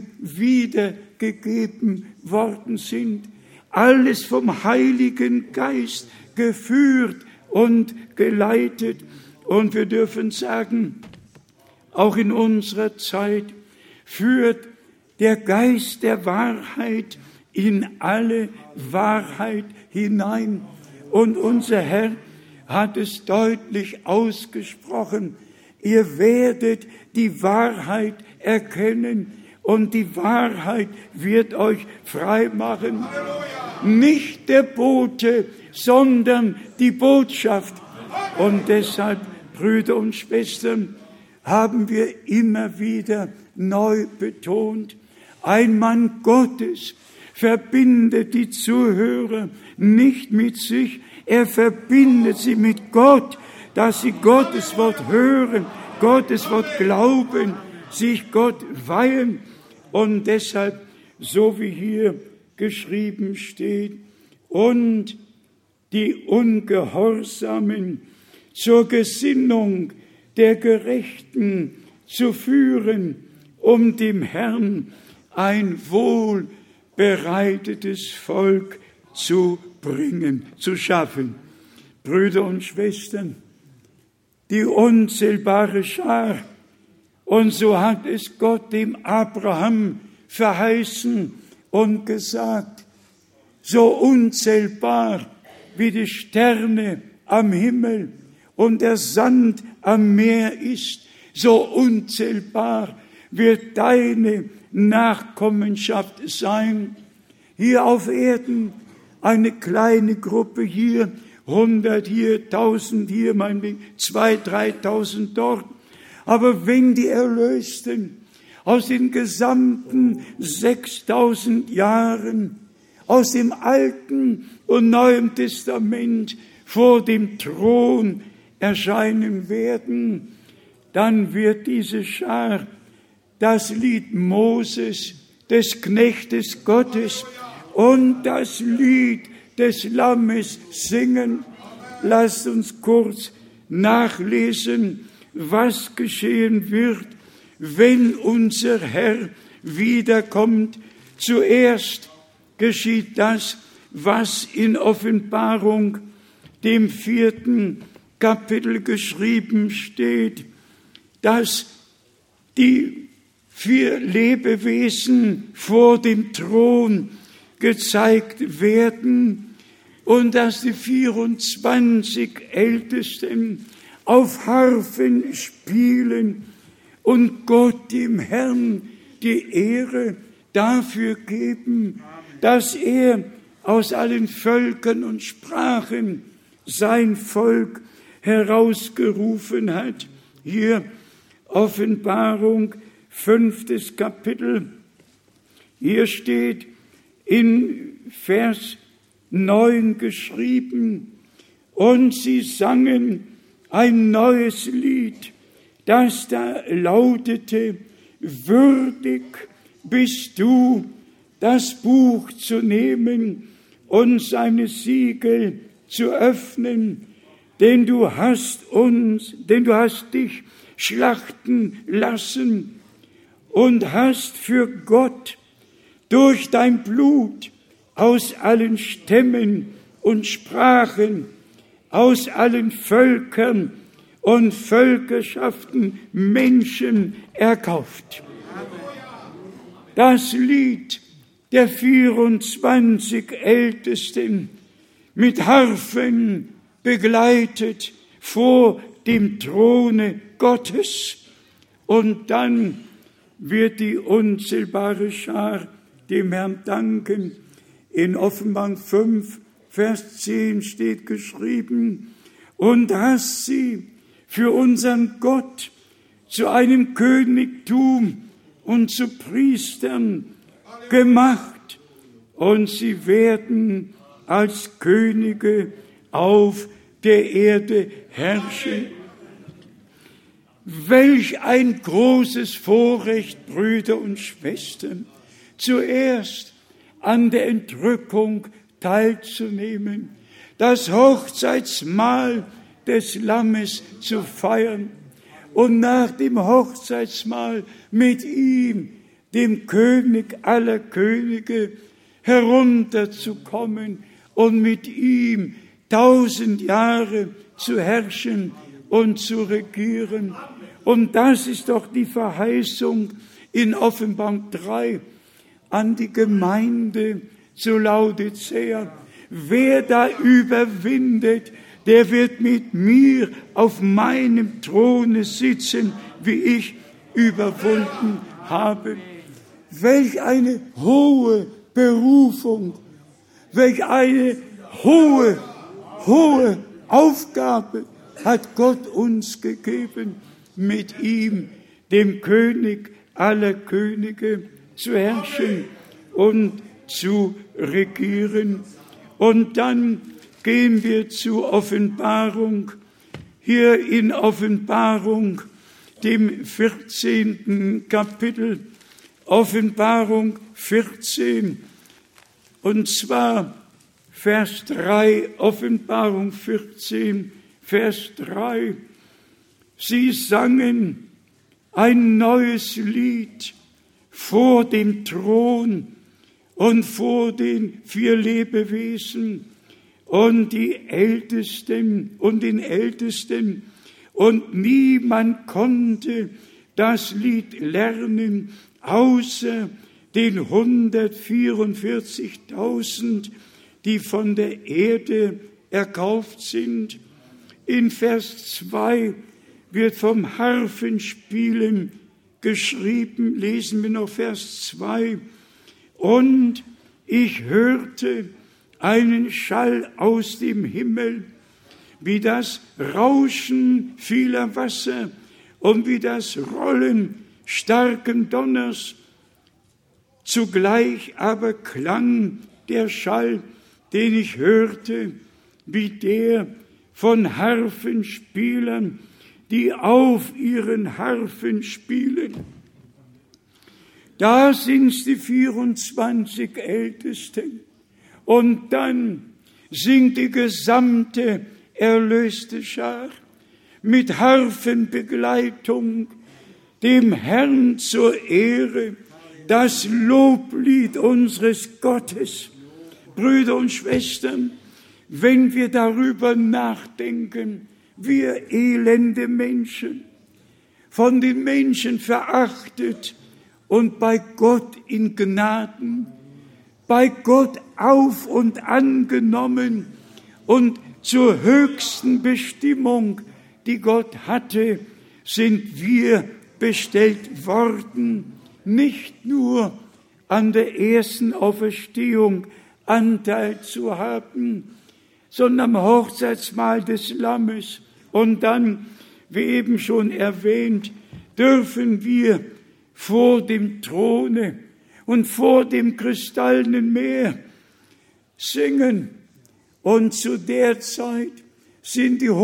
wiedergegeben worden sind. Alles vom Heiligen Geist geführt und geleitet. Und wir dürfen sagen, auch in unserer Zeit führt der Geist der Wahrheit in alle Wahrheit hinein. Und unser Herr hat es deutlich ausgesprochen. Ihr werdet die Wahrheit erkennen und die Wahrheit wird euch frei machen. Nicht der Bote, sondern die Botschaft. Und deshalb, Brüder und Schwestern, haben wir immer wieder neu betont, ein Mann Gottes verbindet die Zuhörer nicht mit sich, er verbindet sie mit Gott, dass sie Gottes Wort hören, Gottes Wort glauben, sich Gott weihen. Und deshalb, so wie hier geschrieben steht, und die Ungehorsamen zur Gesinnung der Gerechten zu führen, um dem Herrn ein wohlbereitetes Volk zu bringen, zu schaffen. Brüder und Schwestern, die unzählbare Schar, und so hat es Gott dem Abraham verheißen und gesagt, so unzählbar wie die Sterne am Himmel und der Sand am Meer ist, so unzählbar wird deine Nachkommenschaft sein. Hier auf Erden eine kleine Gruppe, hier 100, hier 1000, hier meinetwegen 2.000, 3.000 dort. Aber wenn die Erlösten aus den gesamten 6.000 Jahren, aus dem Alten und Neuen Testament vor dem Thron erscheinen werden, dann wird diese Schar das Lied Moses, des Knechtes Gottes, und das Lied des Lammes singen. Lasst uns kurz nachlesen, was geschehen wird, wenn unser Herr wiederkommt. Zuerst geschieht das, was in Offenbarung, dem 4. Kapitel geschrieben steht, dass die 4 Lebewesen vor dem Thron gezeigt werden und dass die 24 Ältesten auf Harfen spielen und Gott, dem Herrn, die Ehre dafür geben, dass er aus allen Völkern und Sprachen sein Volk herausgerufen hat. Hier Offenbarung, 5. Kapitel. Hier steht in Vers 9 geschrieben, und sie sangen ein neues Lied, das da lautete: Würdig bist du, das Buch zu nehmen und seine Siegel zu öffnen, denn du hast dich schlachten lassen und hast für Gott durch dein Blut aus allen Stämmen und Sprachen, aus allen Völkern und Völkerschaften Menschen erkauft. Das Lied der 24 Ältesten mit Harfen begleitet vor dem Throne Gottes, und dann wird die unzählbare Schar dem Herrn danken. In Offenbarung 5, Vers 10 steht geschrieben: Und hast sie für unseren Gott zu einem Königtum und zu Priestern gemacht, und sie werden als Könige auf der Erde herrschen. Welch ein großes Vorrecht, Brüder und Schwestern, zuerst an der Entrückung teilzunehmen, das Hochzeitsmahl des Lammes zu feiern und nach dem Hochzeitsmahl mit ihm, dem König aller Könige, herunterzukommen und mit ihm 1000 Jahre zu herrschen und zu regieren. Und das ist doch die Verheißung in Offenbarung 3 an die Gemeinde zu Laodicea. Wer da überwindet, der wird mit mir auf meinem Throne sitzen, wie ich überwunden habe. Welch eine hohe Berufung, welch eine hohe Aufgabe hat Gott uns gegeben, mit ihm, dem König aller Könige, zu herrschen und zu regieren. Und dann gehen wir zur Offenbarung. Hier in Offenbarung, dem 14. Kapitel, Offenbarung 14, und zwar Vers 3, Offenbarung 14, Vers 3. Sie sangen ein neues Lied vor dem Thron und vor den 4 Lebewesen und den Ältesten, und niemand konnte das Lied lernen, außer den 144.000, die von der Erde erkauft sind. In Vers 2 wird vom Harfenspielen geschrieben, lesen wir noch Vers 2. Und ich hörte einen Schall aus dem Himmel, wie das Rauschen vieler Wasser und wie das Rollen starken Donners. Zugleich aber klang der Schall, den ich hörte, wie der von Harfenspielern, die auf ihren Harfen spielen. Da sind die 24 Ältesten. Und dann singt die gesamte erlöste Schar mit Harfenbegleitung dem Herrn zur Ehre das Loblied unseres Gottes. Brüder und Schwestern, wenn wir darüber nachdenken, wir elende Menschen, von den Menschen verachtet und bei Gott in Gnaden, bei Gott auf und angenommen und zur höchsten Bestimmung, die Gott hatte, sind wir bestellt worden, nicht nur an der ersten Auferstehung Anteil zu haben, sondern am Hochzeitsmahl des Lammes. Und dann, wie eben schon erwähnt, dürfen wir vor dem Throne und vor dem kristallenen Meer singen. Und zu der Zeit sind die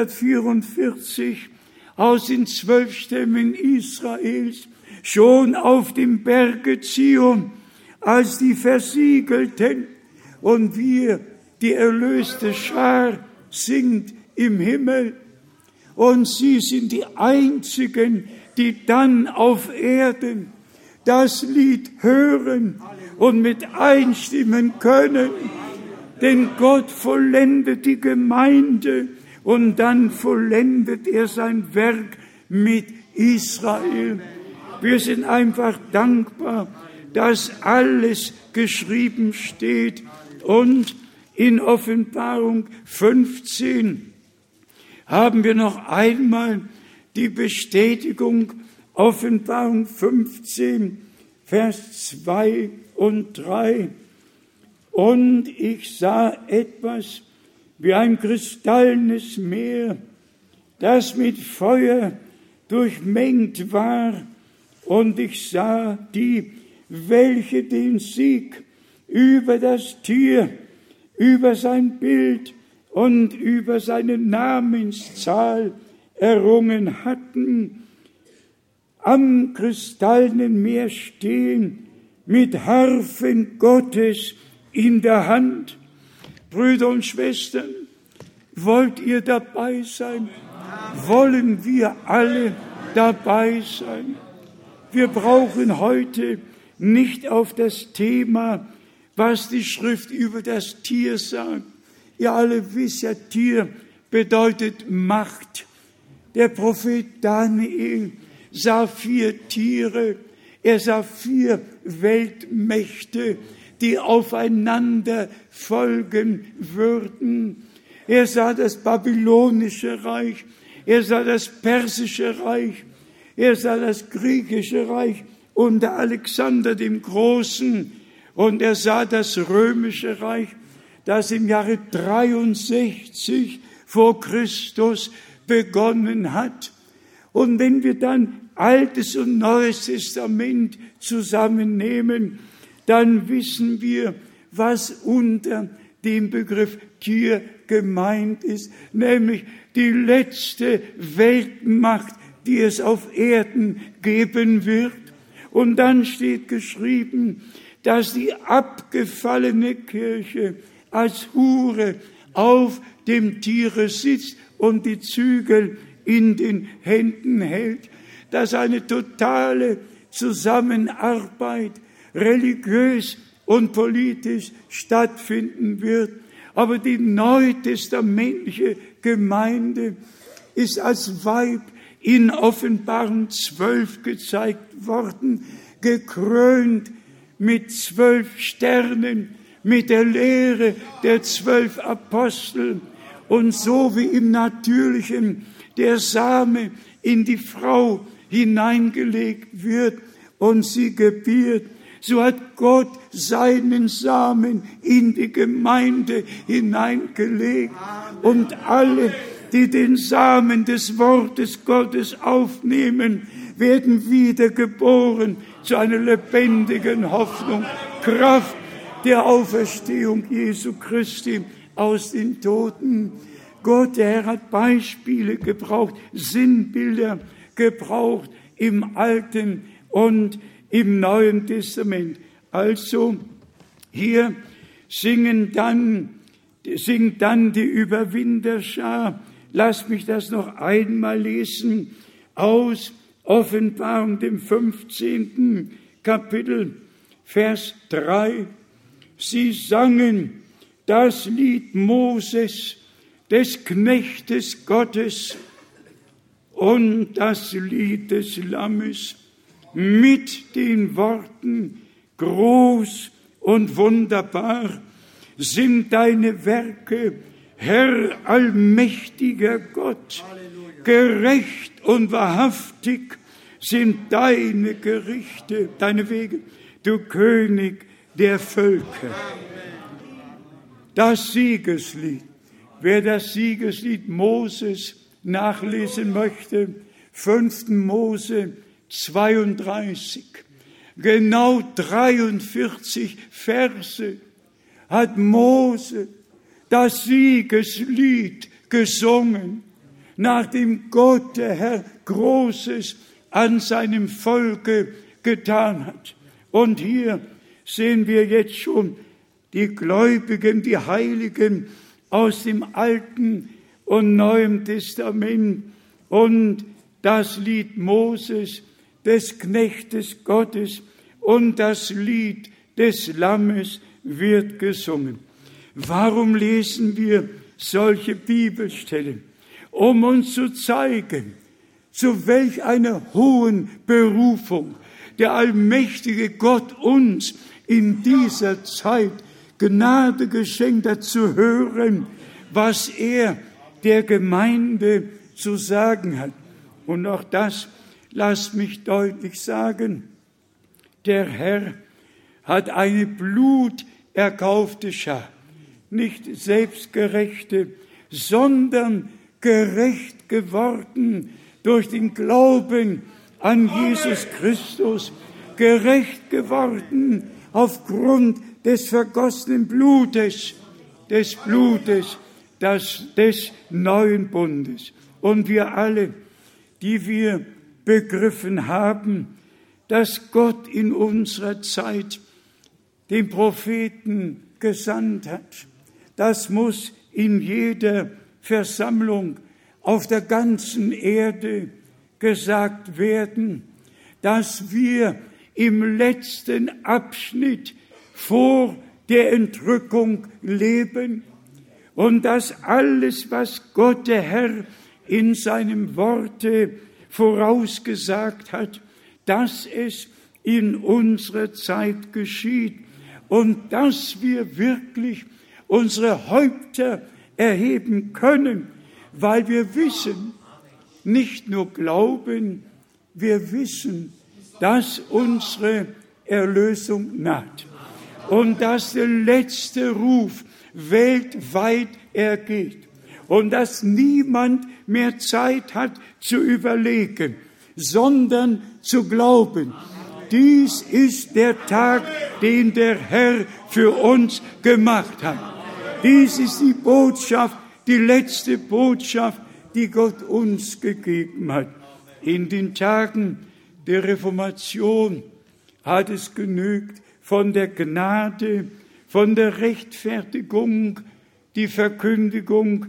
144 aus den 12 Stämmen Israels schon auf dem Berge Zion als die Versiegelten. Und wir, die erlöste Schar, singt im Himmel. Und sie sind die Einzigen, die dann auf Erden das Lied hören und mit einstimmen können. Denn Gott vollendet die Gemeinde und dann vollendet er sein Werk mit Israel. Wir sind einfach dankbar, dass alles geschrieben steht. Und in Offenbarung 15 haben wir noch einmal die Bestätigung, Offenbarung 15, Vers 2 und 3. Und ich sah etwas wie ein kristallnes Meer, das mit Feuer durchmengt war. Und ich sah die, welche den Sieg über das Tier, über sein Bild und über seine Namenszahl errungen hatten, am kristallenen Meer stehen, mit Harfen Gottes in der Hand. Brüder und Schwestern, wollt ihr dabei sein? Wollen wir alle dabei sein? Wir brauchen heute nicht auf das Thema, was die Schrift über das Tier sagt. Ihr alle wisst ja, Tier bedeutet Macht. Der Prophet Daniel sah 4 Tiere, er sah 4 Weltmächte, die aufeinander folgen würden. Er sah das babylonische Reich, er sah das persische Reich, er sah das griechische Reich unter Alexander dem Großen und er sah das römische Reich, das im Jahre 63 vor Christus begonnen hat. Und wenn wir dann Altes und Neues Testament zusammennehmen, dann wissen wir, was unter dem Begriff Tier gemeint ist, nämlich die letzte Weltmacht, die es auf Erden geben wird. Und dann steht geschrieben, dass die abgefallene Kirche als Hure auf dem Tiere sitzt und die Zügel in den Händen hält, dass eine totale Zusammenarbeit religiös und politisch stattfinden wird. Aber die neutestamentliche Gemeinde ist als Weib in Offenbarung 12 gezeigt worden, gekrönt mit 12 Sternen, mit der Lehre der 12 Apostel. Und so wie im Natürlichen der Same in die Frau hineingelegt wird und sie gebiert. So hat Gott seinen Samen in die Gemeinde hineingelegt. Und alle, die den Samen des Wortes Gottes aufnehmen, werden wiedergeboren zu einer lebendigen Hoffnung, Kraft der Auferstehung Jesu Christi aus den Toten. Gott, der Herr, hat Beispiele gebraucht, Sinnbilder gebraucht im Alten und im Neuen Testament. Also hier singt dann die Überwinderschar. Lasst mich das noch einmal lesen aus Offenbarung, dem 15. Kapitel, Vers 3. Sie sangen das Lied Moses, des Knechtes Gottes, und das Lied des Lammes mit den Worten: groß und wunderbar sind deine Werke, Herr allmächtiger Gott. Gerecht und wahrhaftig sind deine Gerichte, deine Wege, du König der Völker. Das Siegeslied. Wer das Siegeslied Moses nachlesen möchte, 5. Mose 32, genau 43 Verse hat Mose das Siegeslied gesungen, nachdem Gott, der Herr, Großes an seinem Volke getan hat. Und hier sehen wir jetzt schon die Gläubigen, die Heiligen aus dem Alten und Neuen Testament und das Lied Moses, des Knechtes Gottes, und das Lied des Lammes wird gesungen. Warum lesen wir solche Bibelstellen? Um uns zu zeigen, zu welch einer hohen Berufung der allmächtige Gott uns in dieser Zeit Gnade geschenkt hat, zu hören, was er der Gemeinde zu sagen hat. Und auch das, lasst mich deutlich sagen, der Herr hat eine bluterkaufte Schar, nicht selbstgerechte, sondern gerecht geworden durch den Glauben an Jesus Christus, gerecht geworden aufgrund des vergossenen Blutes, des neuen Bundes. Und wir alle, die wir begriffen haben, dass Gott in unserer Zeit den Propheten gesandt hat, das muss in jeder Versammlung auf der ganzen Erde gesagt werden, dass wir im letzten Abschnitt vor der Entrückung leben und dass alles, was Gott, der Herr, in seinem Worte vorausgesagt hat, dass es in unserer Zeit geschieht und dass wir wirklich unsere Häupter erheben können, weil wir wissen, nicht nur glauben, wir wissen, dass unsere Erlösung naht und dass der letzte Ruf weltweit ergeht und dass niemand mehr Zeit hat zu überlegen, sondern zu glauben. Dies ist der Tag, den der Herr für uns gemacht hat. Dies ist die Botschaft, die letzte Botschaft, die Gott uns gegeben hat. In den Tagen der Reformation hat es genügt, von der Gnade, von der Rechtfertigung, die Verkündigung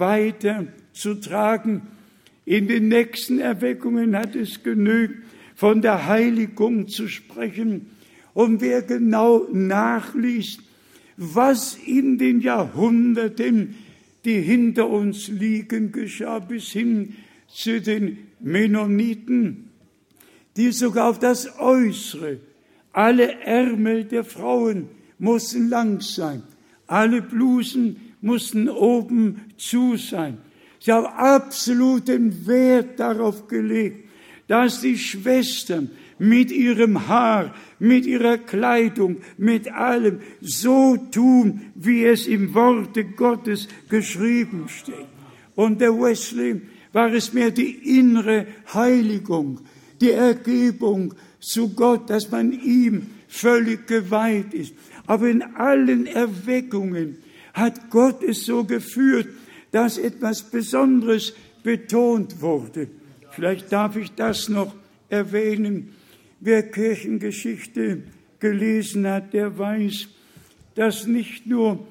weiterzutragen. In den nächsten Erweckungen hat es genügt, von der Heiligung zu sprechen. Und wer genau nachliest, was in den Jahrhunderten, die hinter uns liegen, geschah, bis hin zu den Mennoniten, die sogar auf das Äußere, alle Ärmel der Frauen mussten lang sein, alle Blusen mussten oben zu sein. Sie haben absoluten Wert darauf gelegt, dass die Schwestern mit ihrem Haar, mit ihrer Kleidung, mit allem so tun, wie es im Worte Gottes geschrieben steht. Und der Wesley war es mehr die innere Heiligung, die Ergebung zu Gott, dass man ihm völlig geweiht ist. Aber in allen Erweckungen hat Gott es so geführt, dass etwas Besonderes betont wurde. Vielleicht darf ich das noch erwähnen. Wer Kirchengeschichte gelesen hat, der weiß, dass nicht nur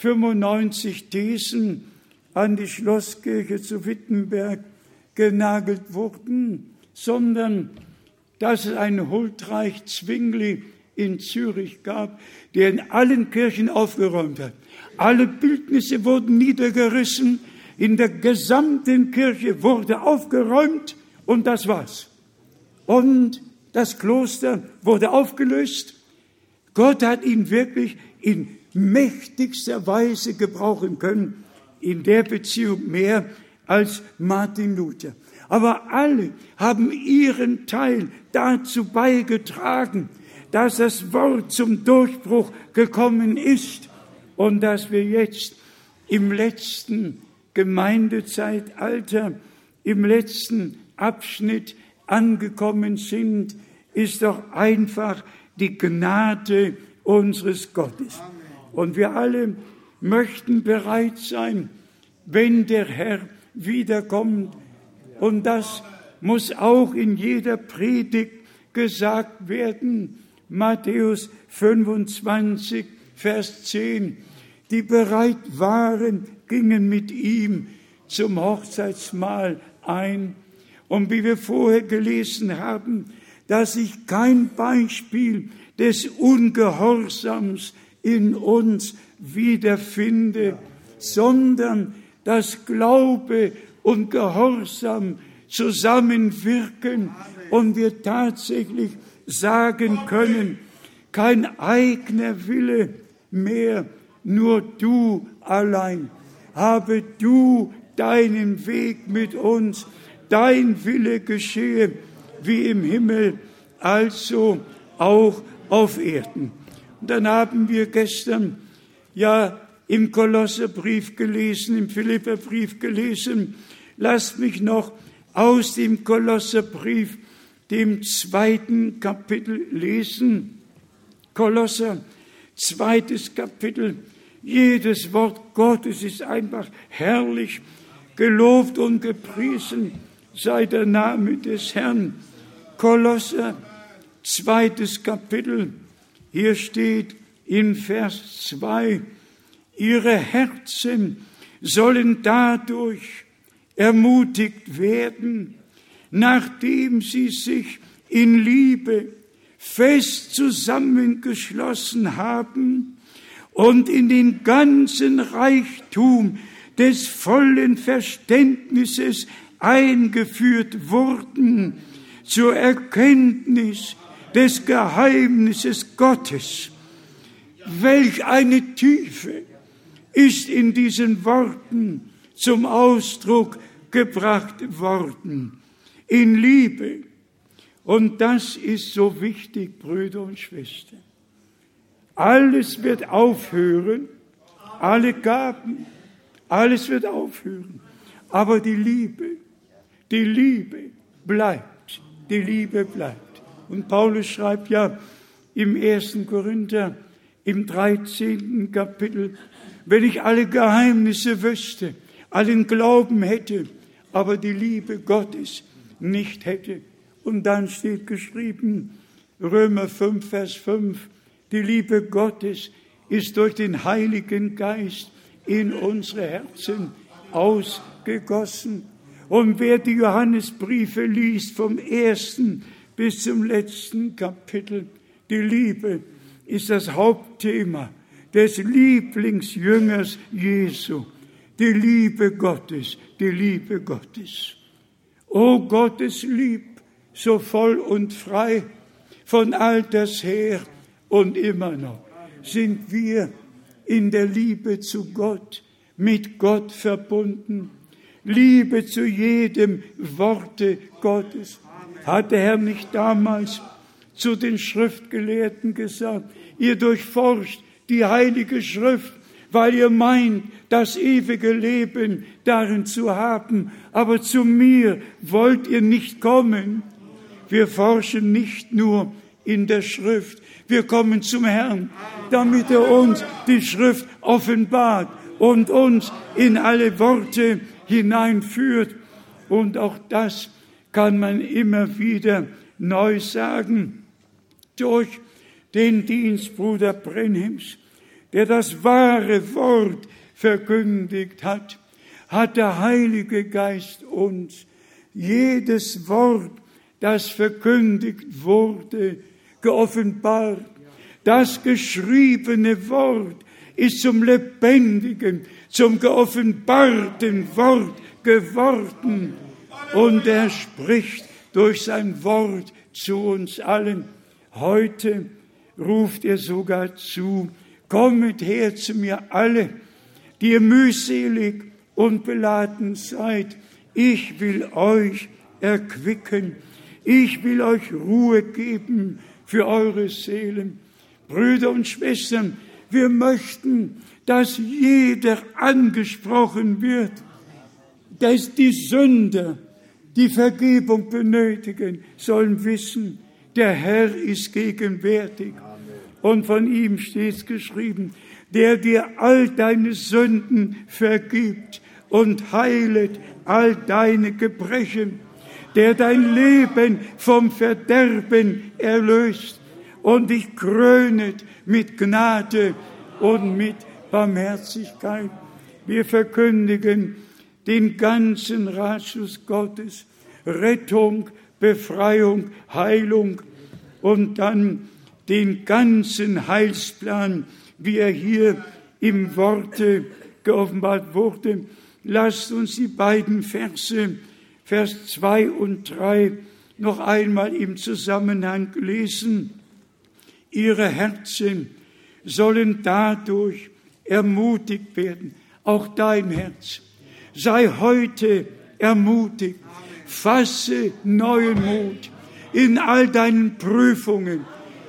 95 Thesen an die Schlosskirche zu Wittenberg genagelt wurden, sondern dass es einen Huldreich Zwingli in Zürich gab, der in allen Kirchen aufgeräumt hat. Alle Bildnisse wurden niedergerissen, in der gesamten Kirche wurde aufgeräumt und das war's. Und das Kloster wurde aufgelöst. Gott hat ihn wirklich in mächtigster Weise gebrauchen können, in der Beziehung mehr als Martin Luther. Aber alle haben ihren Teil dazu beigetragen, dass das Wort zum Durchbruch gekommen ist und dass wir jetzt im letzten Gemeindezeitalter, im letzten Abschnitt angekommen sind, ist doch einfach die Gnade unseres Gottes. Und wir alle möchten bereit sein, wenn der Herr wiederkommt. Und das muss auch in jeder Predigt gesagt werden. Matthäus 25, Vers 10. Die bereit waren, gingen mit ihm zum Hochzeitsmahl ein. Und wie wir vorher gelesen haben, dass ich kein Beispiel des Ungehorsams in uns wiederfinde, sondern dass Glaube und Gehorsam zusammenwirken und wir tatsächlich sagen können, kein eigener Wille mehr, nur du allein. Habe du deinen Weg mit uns, dein Wille geschehe, wie im Himmel, also auch auf Erden. Und dann haben wir gestern ja im Kolosserbrief gelesen, im Philipperbrief gelesen. Lasst mich noch aus dem Kolosserbrief, dem 2. Kapitel lesen. Kolosser, 2. Kapitel. Jedes Wort Gottes ist einfach herrlich. Gelobt und gepriesen sei der Name des Herrn. Kolosser, 2. Kapitel. Hier steht in Vers 2, ihre Herzen sollen dadurch ermutigt werden, nachdem sie sich in Liebe fest zusammengeschlossen haben und in den ganzen Reichtum des vollen Verständnisses eingeführt wurden zur Erkenntnis des Geheimnisses Gottes. Welch eine Tiefe ist in diesen Worten zum Ausdruck gebracht worden. In Liebe. Und das ist so wichtig, Brüder und Schwestern. Alles wird aufhören, alle Gaben, alles wird aufhören. Aber die Liebe bleibt, die Liebe bleibt. Und Paulus schreibt ja im 1. Korinther, im 13. Kapitel, wenn ich alle Geheimnisse wüsste, allen Glauben hätte, aber die Liebe Gottes nicht hätte. Und dann steht geschrieben, Römer 5, Vers 5, die Liebe Gottes ist durch den Heiligen Geist in unsere Herzen ausgegossen. Und wer die Johannesbriefe liest, vom 1. bis zum letzten Kapitel, die Liebe ist das Hauptthema des Lieblingsjüngers Jesu. Die Liebe Gottes, die Liebe Gottes. O Gottes Lieb, so voll und frei, von alters her und immer noch, sind wir in der Liebe zu Gott, mit Gott verbunden. Liebe zu jedem Worte Gottes. Hat der Herr nicht damals zu den Schriftgelehrten gesagt, ihr durchforscht die Heilige Schrift, weil ihr meint, das ewige Leben darin zu haben, aber zu mir wollt ihr nicht kommen. Wir forschen nicht nur in der Schrift, wir kommen zum Herrn, damit er uns die Schrift offenbart und uns in alle Worte hineinführt. Und auch das kann man immer wieder neu sagen. Durch den Dienst Bruder Brenhims, der das wahre Wort verkündigt hat, hat der Heilige Geist uns jedes Wort, das verkündigt wurde, geoffenbart. Das geschriebene Wort ist zum lebendigen, zum geoffenbarten Wort geworden. Und er spricht durch sein Wort zu uns allen. Heute ruft er sogar zu, kommet her zu mir alle, die ihr mühselig und beladen seid. Ich will euch erquicken. Ich will euch Ruhe geben für eure Seelen. Brüder und Schwestern, wir möchten, dass jeder angesprochen wird, dass die Sünder, die Vergebung benötigen, sollen wissen, der Herr ist gegenwärtig. Und von ihm steht geschrieben, der dir all deine Sünden vergibt und heilet all deine Gebrechen, der dein Leben vom Verderben erlöst und dich krönet mit Gnade und mit Barmherzigkeit. Wir verkündigen den ganzen Ratschluss Gottes, Rettung, Befreiung, Heilung und dann den ganzen Heilsplan, wie er hier im Worte geoffenbart wurde. Lasst uns die beiden Verse, Vers 2 und 3, noch einmal im Zusammenhang lesen. Ihre Herzen sollen dadurch ermutigt werden, auch dein Herz. Sei heute ermutigt, fasse neuen Mut in all deinen Prüfungen,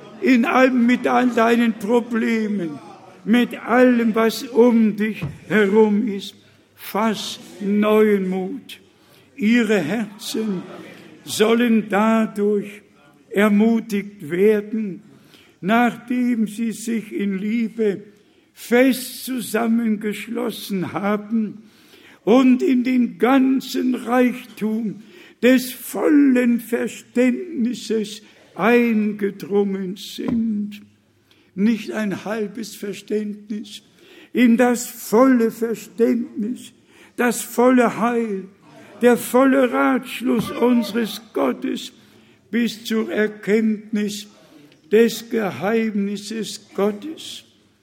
mit all deinen Problemen, mit allem, was um dich herum ist. Fass neuen Mut. Ihre Herzen sollen dadurch ermutigt werden, nachdem sie sich in Liebe fest zusammengeschlossen haben und in den ganzen Reichtum des vollen Verständnisses eingedrungen sind. Nicht ein halbes Verständnis, in das volle Verständnis, das volle Heil, der volle Ratschluss unseres Gottes bis zur Erkenntnis des Geheimnisses Gottes.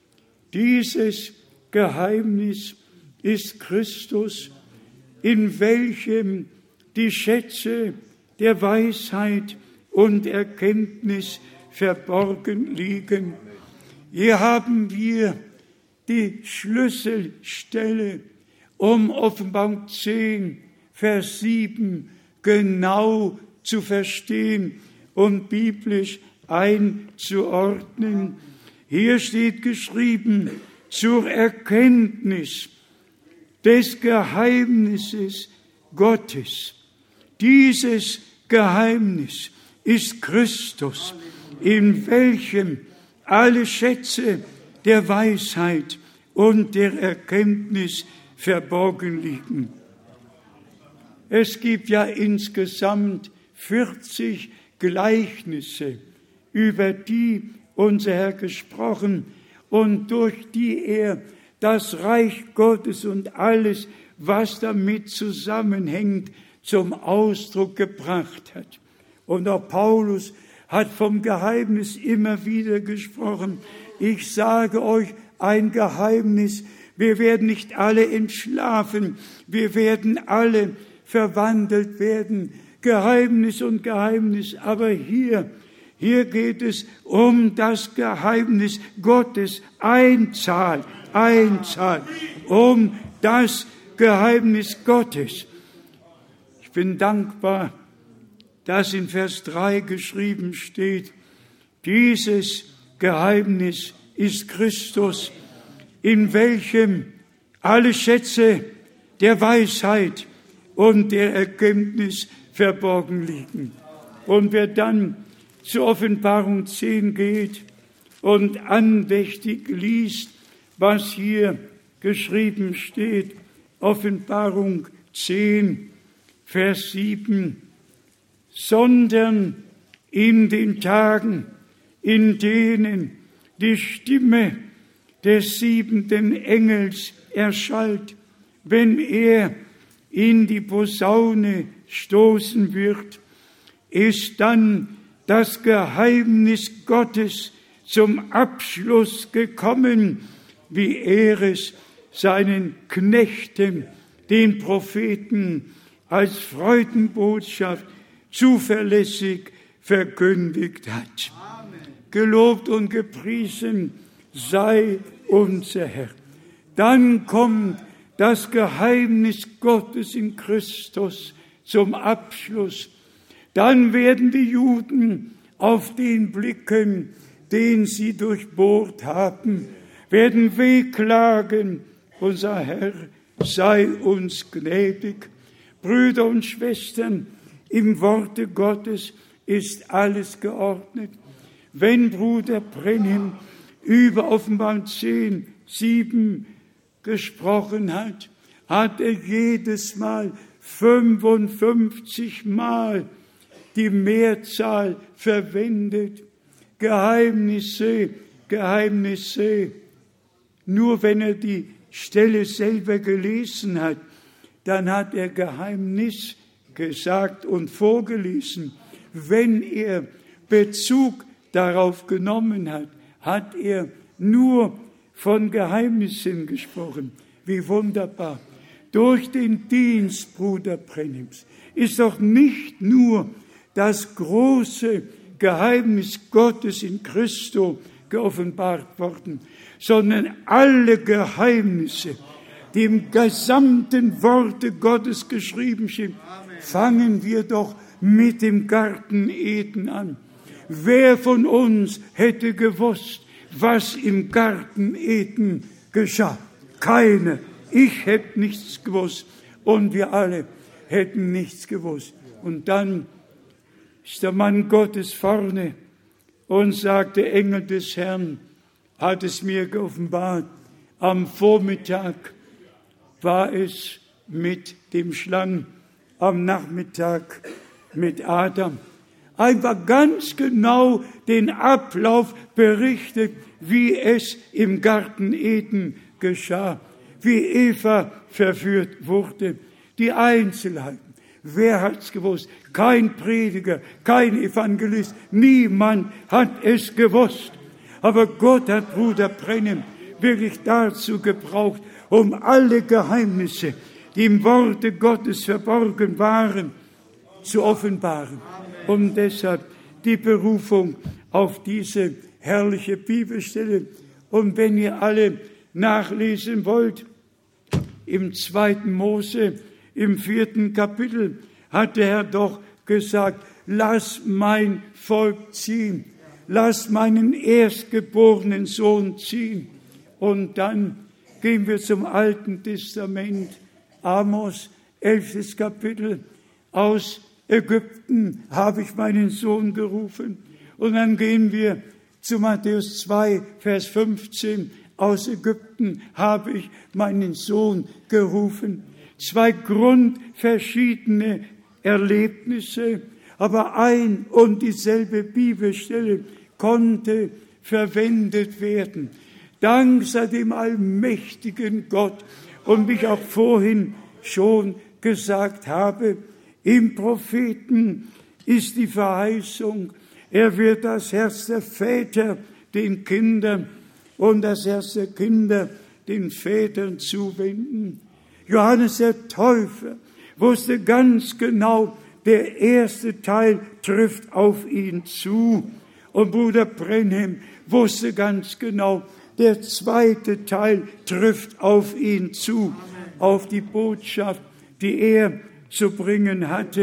Dieses Geheimnis ist Christus, in welchem die Schätze der Weisheit und Erkenntnis verborgen liegen. Hier haben wir die Schlüsselstelle, um Offenbarung 10, Vers 7 genau zu verstehen und biblisch einzuordnen. Hier steht geschrieben, zur Erkenntnis des Geheimnisses Gottes. Dieses Geheimnis ist Christus, in welchem alle Schätze der Weisheit und der Erkenntnis verborgen liegen. Es gibt ja insgesamt 40 Gleichnisse, über die unser Herr gesprochen und durch die er das Reich Gottes und alles, was damit zusammenhängt, zum Ausdruck gebracht hat. Und auch Paulus hat vom Geheimnis immer wieder gesprochen. Ich sage euch ein Geheimnis, wir werden nicht alle entschlafen, wir werden alle verwandelt werden. Geheimnis und Geheimnis, aber hier geht es um das Geheimnis Gottes, Einzahl, um das Geheimnis Gottes. Ich bin dankbar, dass in Vers 3 geschrieben steht, dieses Geheimnis ist Christus, in welchem alle Schätze der Weisheit und der Erkenntnis verborgen liegen. Und wer dann zur Offenbarung 10 geht und andächtig liest, was hier geschrieben steht, Offenbarung 10, Vers 7, sondern in den Tagen, in denen die Stimme des 7. Engels erschallt, wenn er in die Posaune stoßen wird, ist dann das Geheimnis Gottes zum Abschluss gekommen, wie er es seinen Knechten, den Propheten, als Freudenbotschaft zuverlässig verkündigt hat. Amen. Gelobt und gepriesen sei unser Herr. Dann kommt das Geheimnis Gottes in Christus zum Abschluss. Dann werden die Juden auf den blicken, den sie durchbohrt haben, werden wehklagen, unser Herr sei uns gnädig. Brüder und Schwestern, im Worte Gottes ist alles geordnet. Wenn Bruder Brenhem über Offenbarung 10, 7 gesprochen hat, hat er jedes Mal 55 Mal die Mehrzahl verwendet. Geheimnisse, Geheimnisse. Nur wenn er die Stelle selber gelesen hat, dann hat er Geheimnis gesagt und vorgelesen. Wenn er Bezug darauf genommen hat, hat er nur von Geheimnissen gesprochen. Wie wunderbar. Durch den Dienst Bruder Brenhems ist doch nicht nur das große Geheimnis Gottes in Christo geoffenbart worden, sondern alle Geheimnisse, die im gesamten Worte Gottes geschrieben sind. Fangen wir doch mit dem Garten Eden an. Wer von uns hätte gewusst, was im Garten Eden geschah? Keiner. Ich hätte nichts gewusst und wir alle hätten nichts gewusst. Und dann ist der Mann Gottes vorne und sagt, der Engel des Herrn hat es mir geoffenbart. Am Vormittag war es mit dem Schlangen, am Nachmittag mit Adam. Einfach ganz genau den Ablauf berichtet, wie es im Garten Eden geschah, wie Eva verführt wurde. Die Einzelheiten. Wer hat's gewusst? Kein Prediger, kein Evangelist, niemand hat es gewusst. Aber Gott hat Bruder Brenhem wirklich dazu gebraucht, um alle Geheimnisse, die im Worte Gottes verborgen waren, zu offenbaren. Und deshalb die Berufung auf diese herrliche Bibelstelle. Und wenn ihr alle nachlesen wollt, im 2. Mose, im 4. Kapitel, hat der Herr doch gesagt, lass mein Volk ziehen, lass meinen erstgeborenen Sohn ziehen. Und dann gehen wir zum Alten Testament, Amos, 11. Kapitel, aus Ägypten habe ich meinen Sohn gerufen. Und dann gehen wir zu Matthäus 2, Vers 15, aus Ägypten habe ich meinen Sohn gerufen. Zwei grundverschiedene Erlebnisse, aber ein und dieselbe Bibelstelle konnte verwendet werden. Dank sei dem allmächtigen Gott. Und wie ich auch vorhin schon gesagt habe, im Propheten ist die Verheißung, er wird das Herz der Väter den Kindern und das Herz der Kinder den Vätern zuwenden. Johannes der Täufer wusste ganz genau, der erste Teil trifft auf ihn zu. Und Bruder Brenhem wusste ganz genau, der zweite Teil trifft auf ihn zu, auf die Botschaft, die er zu bringen hatte.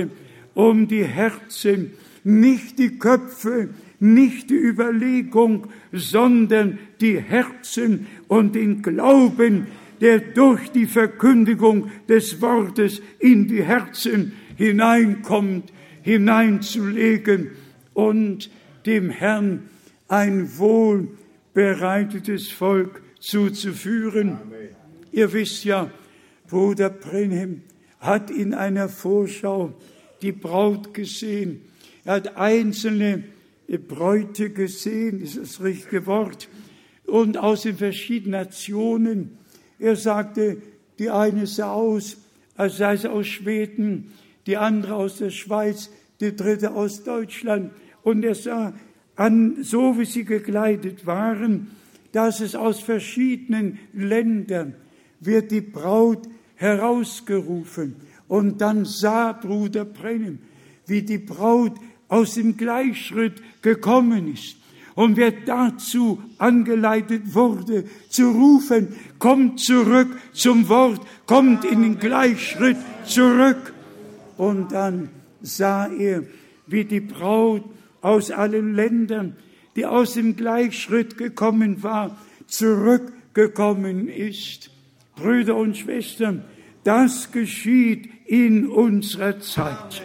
um die Herzen, nicht die Köpfe, nicht die Überlegung, sondern die Herzen und den Glauben, der durch die Verkündigung des Wortes in die Herzen hineinkommt, hineinzulegen und dem Herrn ein wohlbereitetes Volk zuzuführen. Amen. Ihr wisst ja, Bruder Brenhem hat in einer Vorschau die Braut gesehen. Er hat einzelne Bräute gesehen, ist das richtige Wort, und aus den verschiedenen Nationen. Er sagte, die eine sah aus, als sei sie aus Schweden, die andere aus der Schweiz, die dritte aus Deutschland. Und er sah an, so wie sie gekleidet waren, dass es aus verschiedenen Ländern wird die Braut herausgerufen. Und dann sah Bruder Brenhem, wie die Braut aus dem Gleichschritt gekommen ist. Und wer dazu angeleitet wurde, zu rufen, kommt zurück zum Wort, kommt in den Gleichschritt zurück. Und dann sah er, wie die Braut aus allen Ländern, die aus dem Gleichschritt gekommen war, zurückgekommen ist. Brüder und Schwestern, das geschieht in unserer Zeit.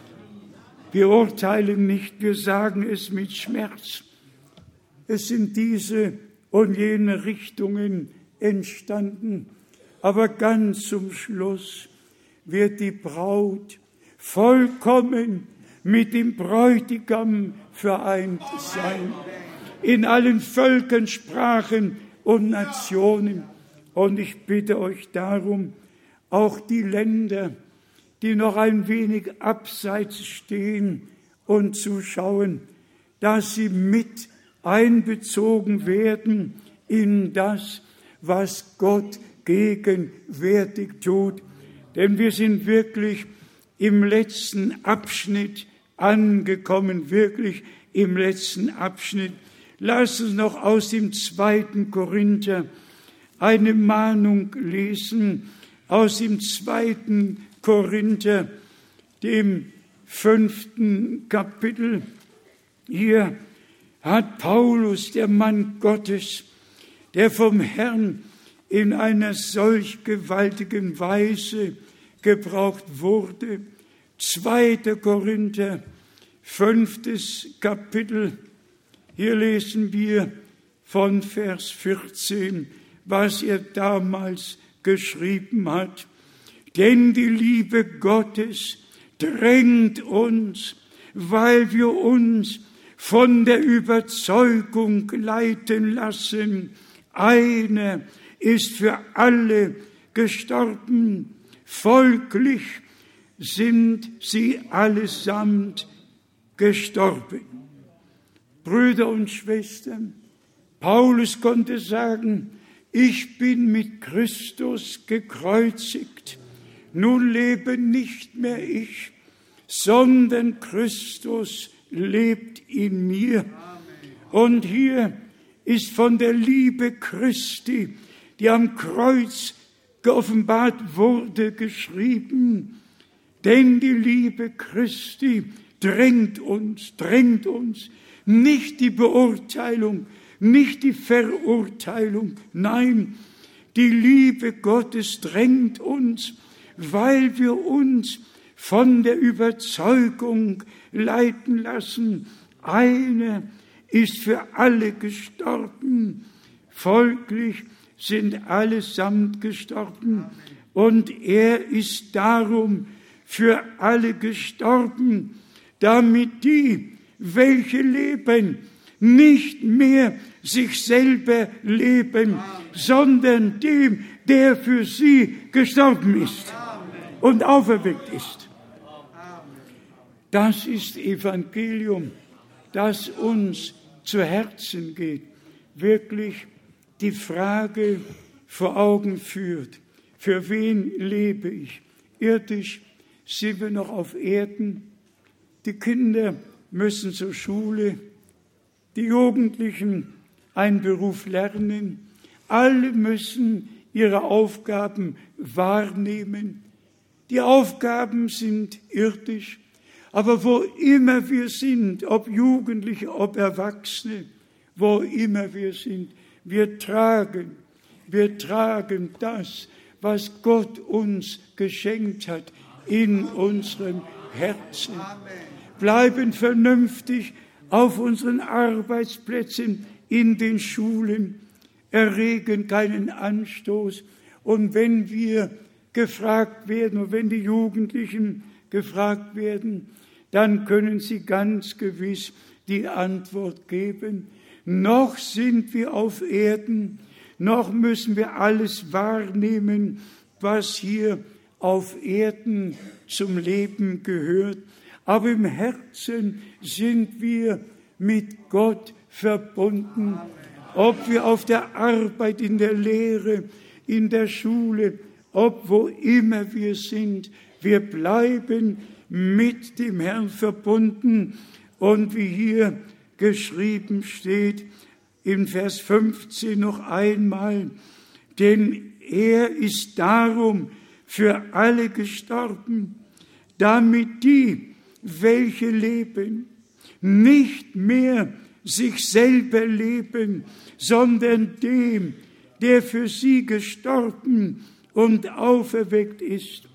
Wir urteilen nicht, wir sagen es mit Schmerz. Es sind diese und jene Richtungen entstanden, aber ganz zum Schluss wird die Braut vollkommen mit dem Bräutigam vereint sein, in allen Völkern, Sprachen und Nationen. Und ich bitte euch darum, auch die Länder, die noch ein wenig abseits stehen und zuschauen, dass sie mit einbezogen werden in das, was Gott gegenwärtig tut. Denn wir sind wirklich im letzten Abschnitt angekommen, wirklich im letzten Abschnitt. Lasst uns noch aus dem 2. Korinther eine Mahnung lesen, aus dem 2. Korinther, dem 5. Kapitel. Hier hat Paulus, der Mann Gottes, der vom Herrn in einer solch gewaltigen Weise gebraucht wurde, 2. Korinther, 5. Kapitel, hier lesen wir von Vers 14, was er damals geschrieben hat. Denn die Liebe Gottes drängt uns, weil wir uns von der Überzeugung leiten lassen. Einer ist für alle gestorben, folglich sind sie allesamt gestorben. Brüder und Schwestern, Paulus konnte sagen, ich bin mit Christus gekreuzigt. Nun lebe nicht mehr ich, sondern Christus lebt in mir. Und hier ist von der Liebe Christi, die am Kreuz geoffenbart wurde, geschrieben. Denn die Liebe Christi drängt uns, nicht die Beurteilung, nicht die Verurteilung, nein, die Liebe Gottes drängt uns, weil wir uns von der Überzeugung leiten lassen. Einer ist für alle gestorben, folglich sind allesamt gestorben. Und er ist darum für alle gestorben, damit die, welche leben, nicht mehr sich selber leben, sondern dem, der für sie gestorben ist und auferweckt ist. Das ist Evangelium, das uns zu Herzen geht, wirklich die Frage vor Augen führt, für wen lebe ich? Irdisch sind wir noch auf Erden, die Kinder müssen zur Schule, die Jugendlichen einen Beruf lernen, alle müssen ihre Aufgaben wahrnehmen. Die Aufgaben sind irdisch, Aber wo immer wir sind, ob Jugendliche, ob Erwachsene, wo immer wir sind, wir tragen das, was Gott uns geschenkt hat, in unserem Herzen. Bleiben vernünftig auf unseren Arbeitsplätzen, in den Schulen, erregen keinen Anstoß. Und wenn wir gefragt werden, und wenn die Jugendlichen gefragt werden, dann können sie ganz gewiss die Antwort geben. Noch sind wir auf Erden, noch müssen wir alles wahrnehmen, was hier auf Erden zum Leben gehört. Aber im Herzen sind wir mit Gott verbunden. Ob wir auf der Arbeit, in der Lehre, in der Schule, ob wo immer wir sind, wir bleiben mit dem Herrn verbunden. Und wie hier geschrieben steht, in Vers 15 noch einmal, denn er ist darum für alle gestorben, damit die, welche leben, nicht mehr sich selber leben, sondern dem, der für sie gestorben und auferweckt ist.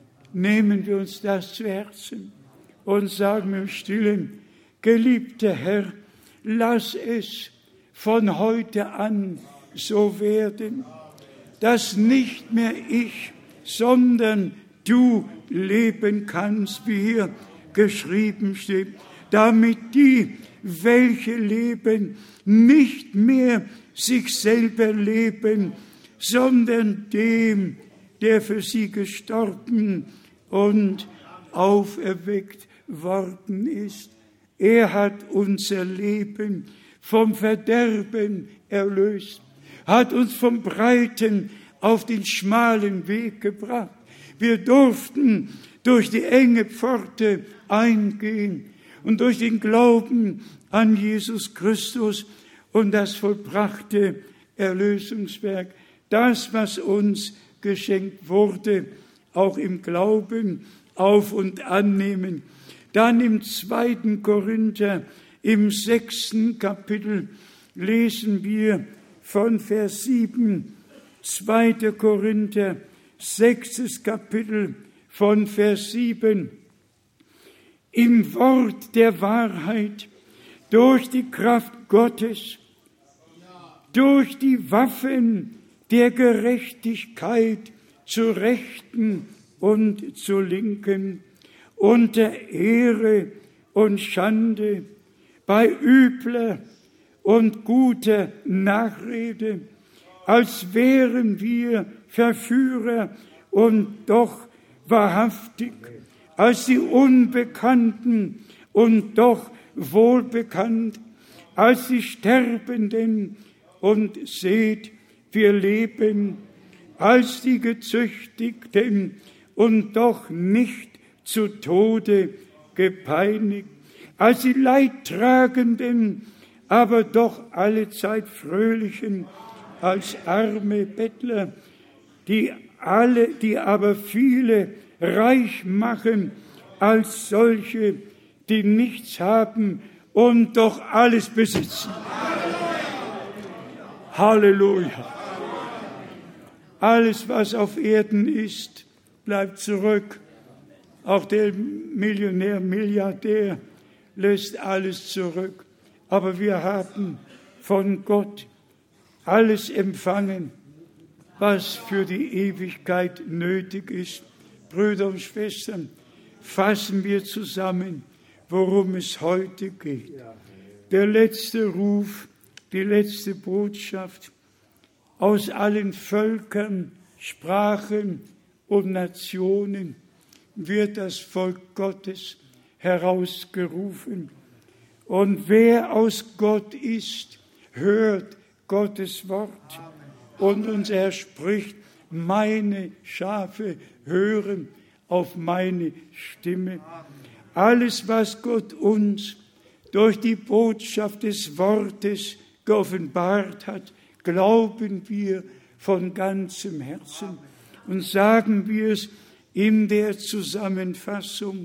Nehmen wir uns das zu Herzen und sagen im Stillen, geliebter Herr, lass es von heute an so werden, dass nicht mehr ich, sondern du leben kannst, wie hier geschrieben steht, damit die, welche leben, nicht mehr sich selber leben, sondern dem, der für sie gestorben und auferweckt worden ist. Er hat unser Leben vom Verderben erlöst, hat uns vom breiten auf den schmalen Weg gebracht. Wir durften durch die enge Pforte eingehen und durch den Glauben an Jesus Christus und das vollbrachte Erlösungswerk, das, was uns geschenkt wurde, auch im Glauben auf und annehmen. Dann im 2. Korinther, im 6. Kapitel, lesen wir von Vers 7, 2. Korinther, 6. Kapitel, von Vers 7. Im Wort der Wahrheit, durch die Kraft Gottes, durch die Waffen der Gerechtigkeit zur Rechten und zur Linken, unter Ehre und Schande, bei übler und guter Nachrede, als wären wir Verführer und doch wahrhaftig, als die Unbekannten und doch wohlbekannt, als die Sterbenden und seht, wir leben, als die Gezüchtigten und doch nicht zu Tode gepeinigt, als die Leidtragenden, aber doch allezeit fröhlichen, als arme Bettler, die aber viele reich machen, als solche, die nichts haben und doch alles besitzen. Halleluja. Alles, was auf Erden ist, bleibt zurück. Auch der Millionär, Milliardär lässt alles zurück. Aber wir haben von Gott alles empfangen, was für die Ewigkeit nötig ist. Brüder und Schwestern, fassen wir zusammen, worum es heute geht. Der letzte Ruf, die letzte Botschaft. Aus allen Völkern, Sprachen und Nationen wird das Volk Gottes herausgerufen. Und wer aus Gott ist, hört Gottes Wort. Und unser Herr spricht, meine Schafe hören auf meine Stimme. Alles, was Gott uns durch die Botschaft des Wortes geoffenbart hat, glauben wir von ganzem Herzen und sagen wir es in der Zusammenfassung.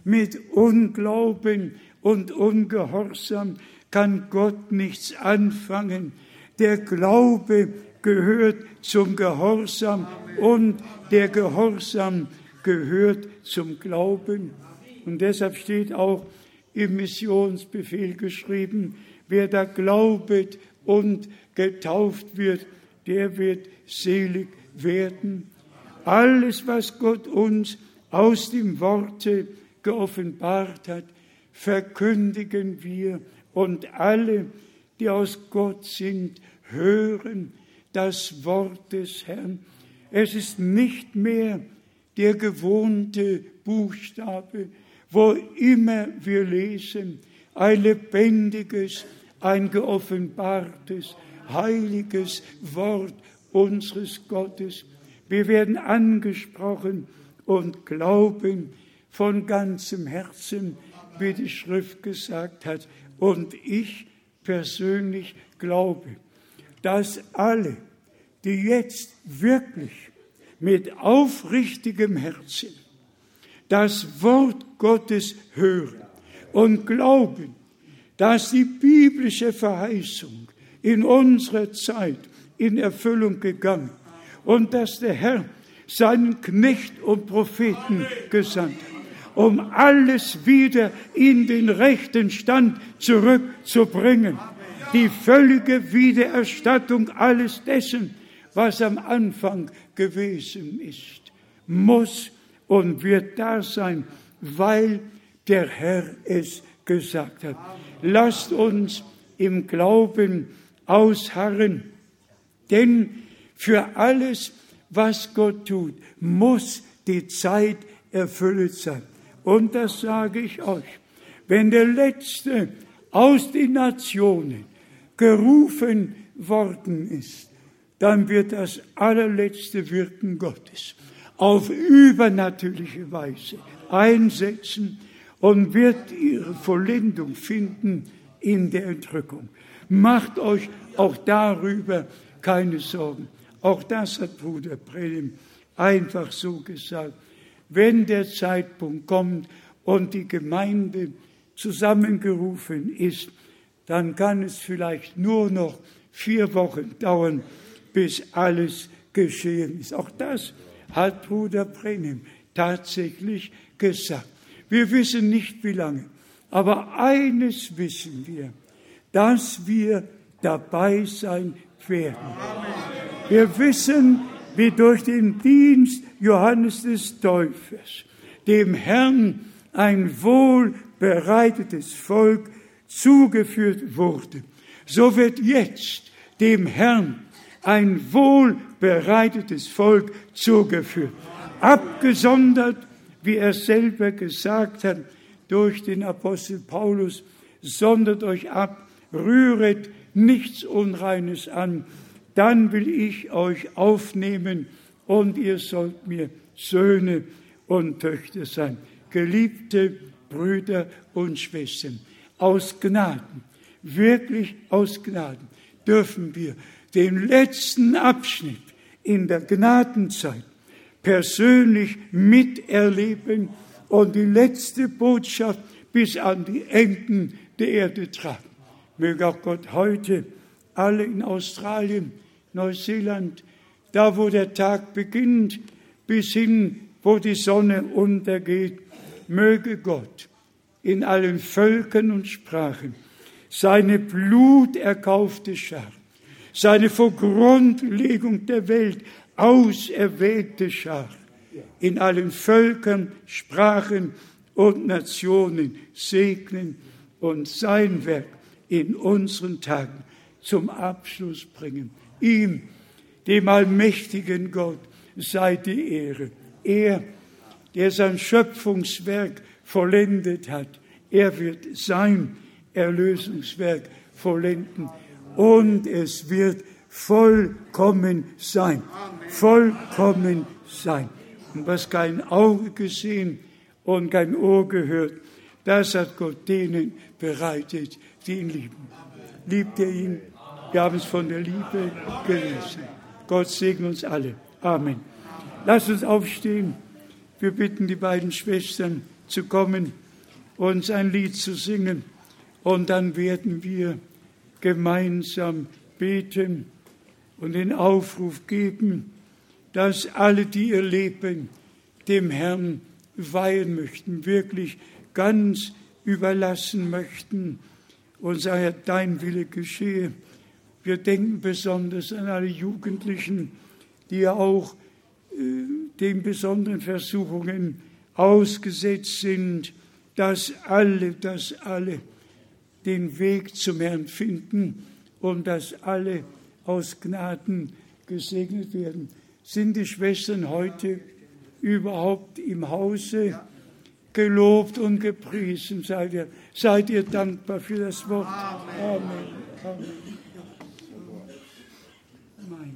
Mit Unglauben und Ungehorsam kann Gott nichts anfangen. Der Glaube gehört zum Gehorsam und der Gehorsam gehört zum Glauben. Und deshalb steht auch im Missionsbefehl geschrieben, wer da glaubet und getauft wird, der wird selig werden. Alles, was Gott uns aus dem Worte geoffenbart hat, verkündigen wir, und alle, die aus Gott sind, hören das Wort des Herrn. Es ist nicht mehr der gewohnte Buchstabe, wo immer wir lesen, ein lebendiges, ein geoffenbartes, heiliges Wort unseres Gottes. Wir werden angesprochen und glauben von ganzem Herzen, wie die Schrift gesagt hat. Und ich persönlich glaube, dass alle, die jetzt wirklich mit aufrichtigem Herzen das Wort Gottes hören und glauben, dass die biblische Verheißung in unserer Zeit in Erfüllung gegangen und dass der Herr seinen Knecht und Propheten gesandt hat, um alles wieder in den rechten Stand zurückzubringen. Die völlige Wiedererstattung alles dessen, was am Anfang gewesen ist, muss und wird da sein, weil der Herr es gesagt hat. Lasst uns im Glauben ausharren, denn für alles, was Gott tut, muss die Zeit erfüllt sein. Und das sage ich euch, wenn der Letzte aus den Nationen gerufen worden ist, dann wird das allerletzte Wirken Gottes auf übernatürliche Weise einsetzen und wird ihre Vollendung finden in der Entrückung. Macht euch auch darüber keine Sorgen. Auch das hat Bruder Brehm einfach so gesagt. Wenn der Zeitpunkt kommt und die Gemeinde zusammengerufen ist, dann kann es vielleicht nur noch 4 Wochen dauern, bis alles geschehen ist. Auch das hat Bruder Brehm tatsächlich gesagt. Wir wissen nicht, wie lange, aber eines wissen wir, dass wir dabei sein werden. Wir wissen, wie durch den Dienst Johannes des Täufers dem Herrn ein wohlbereitetes Volk zugeführt wurde. So wird jetzt dem Herrn ein wohlbereitetes Volk zugeführt. Abgesondert, wie er selber gesagt hat, durch den Apostel Paulus, sondert euch ab, rühret nichts Unreines an, dann will ich euch aufnehmen und ihr sollt mir Söhne und Töchter sein. Geliebte Brüder und Schwestern, aus Gnaden, wirklich aus Gnaden, dürfen wir den letzten Abschnitt in der Gnadenzeit persönlich miterleben und die letzte Botschaft bis an die Enden der Erde tragen. Möge auch Gott heute alle in Australien, Neuseeland, da wo der Tag beginnt, bis hin, wo die Sonne untergeht, möge Gott in allen Völkern und Sprachen seine bluterkaufte Schar, seine vor Grundlegung der Welt auserwählte Schar in allen Völkern, Sprachen und Nationen segnen und sein Werk in unseren Tagen zum Abschluss bringen. Ihm, dem allmächtigen Gott, sei die Ehre. Er, der sein Schöpfungswerk vollendet hat, er wird sein Erlösungswerk vollenden und es wird vollkommen sein. Vollkommen sein. Und was kein Auge gesehen und kein Ohr gehört, das hat Gott denen bereitet, die ihn lieben. Liebt ihr ihn? Wir haben es von der Liebe gelesen. Gott segne uns alle. Amen. Lasst uns aufstehen. Wir bitten die beiden Schwestern zu kommen, uns ein Lied zu singen. Und dann werden wir gemeinsam beten und den Aufruf geben, dass alle, die ihr Leben dem Herrn weihen möchten, wirklich ganz überlassen möchten und sagen, Herr, dein Wille geschehe. Wir denken besonders an alle Jugendlichen, die ja auch den besonderen Versuchungen ausgesetzt sind, dass alle den Weg zum Herrn finden und dass alle aus Gnaden gesegnet werden. Sind die Schwestern heute überhaupt im Hause? Gelobt und gepriesen seid ihr. Seid ihr dankbar für das Wort. Amen. Amen. Mein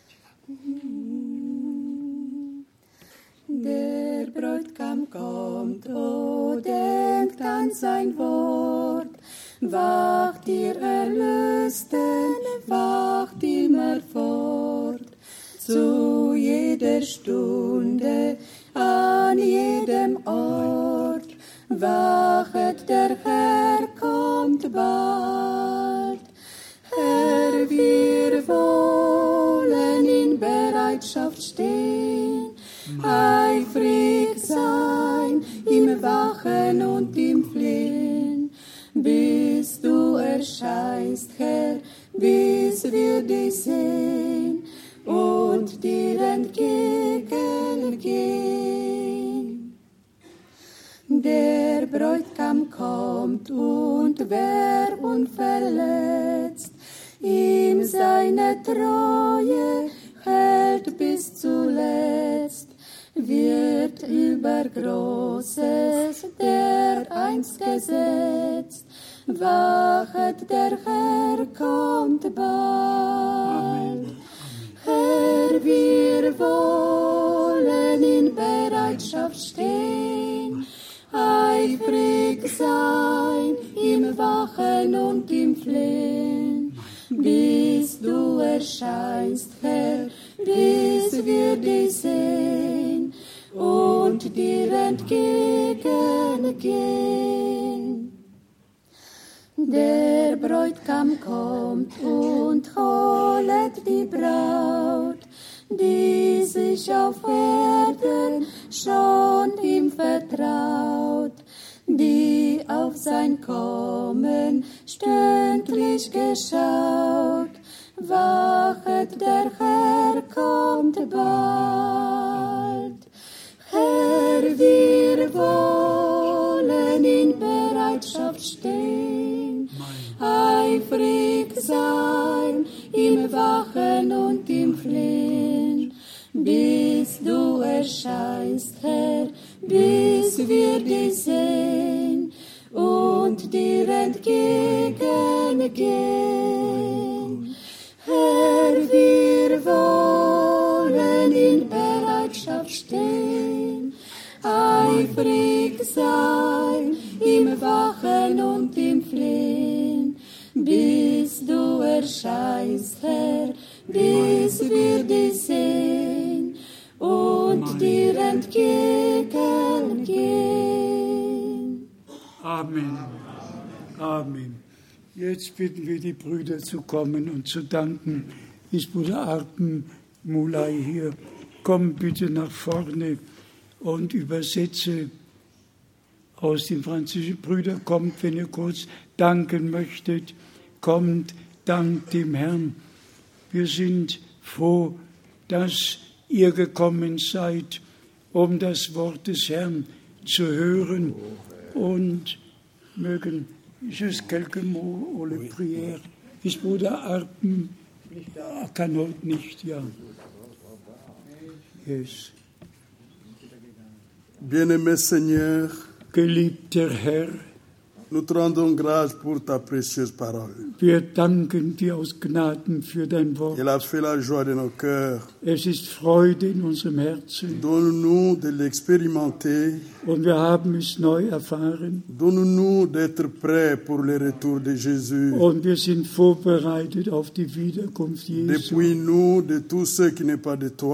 Gott. Der Bräutigam kommt, oh, denkt an sein Wort. Wacht ihr Erlösten, wacht immer fort. Zu jeder Stunde, an jedem Ort, wachet, der Herr kommt bald. Herr, wir wollen in Bereitschaft stehen, eifrig sein, im Wachen und im Flehen, bis du erscheinst, Herr, bis wir dich sehen und dir entgegengehen. Der Bräutigam kommt und wer unverletzt ihm seine Treue hält bis zuletzt, wird über Großes dereinst gesetzt. Wachet, der Herr kommt bald. Herr, wir wollen in Bereitschaft stehen, eifrig sein, im Wachen und im Flehen, bis du erscheinst, Herr, bis wir dich sehen und dir entgegengehen. Der Bräutigam kommt und holet die Braut, die sich auf Erden schon ihm vertraut, die auf sein Kommen stündlich geschaut. Wachet, der Herr kommt bald. Herr, wir wollen in Bereitschaft stehen, eifrig sein, im Wachen und im Flehen, bis du erscheinst, Herr, bis wir dich sehen und dir entgegengehen. Herr, wir wollen in Bereitschaft stehen, eifrig sein, im Wachen und im Flehen, bis du erscheinst, Herr, bis wir dich sehen und dir entgegengehen. Amen. Amen. Jetzt bitten wir die Brüder zu kommen und zu danken. Ist Bruder Arpen Mulai hier? Komm bitte nach vorne und übersetze aus dem Französischen. Brüder, kommt, wenn ihr kurz danken möchtet. Kommt, dankt dem Herrn. Wir sind froh, dass ihr gekommen seid, um das Wort des Herrn zu hören und mögen juste quelques mots ou les prières. Ist Bruder Arpen? Kann heute nicht, ja. Yes. Bien-aimé Seigneur, Geliebter Herr, nous te rendons grâce pour ta précieuse parole. wir danken dir aus Gnaden für dein Wort. Elle a fait la joie de nos cœurs. Es ist Freude in unserem Herzen Donne-nous de l'expérimenter. und wir haben es neu erfahren Donne-nous d'être prêts pour le retour de Jésus. und wir sind vorbereitet auf die Wiederkunft Jesu. Dépouille-nous de tout ce qui n'est pas de toi.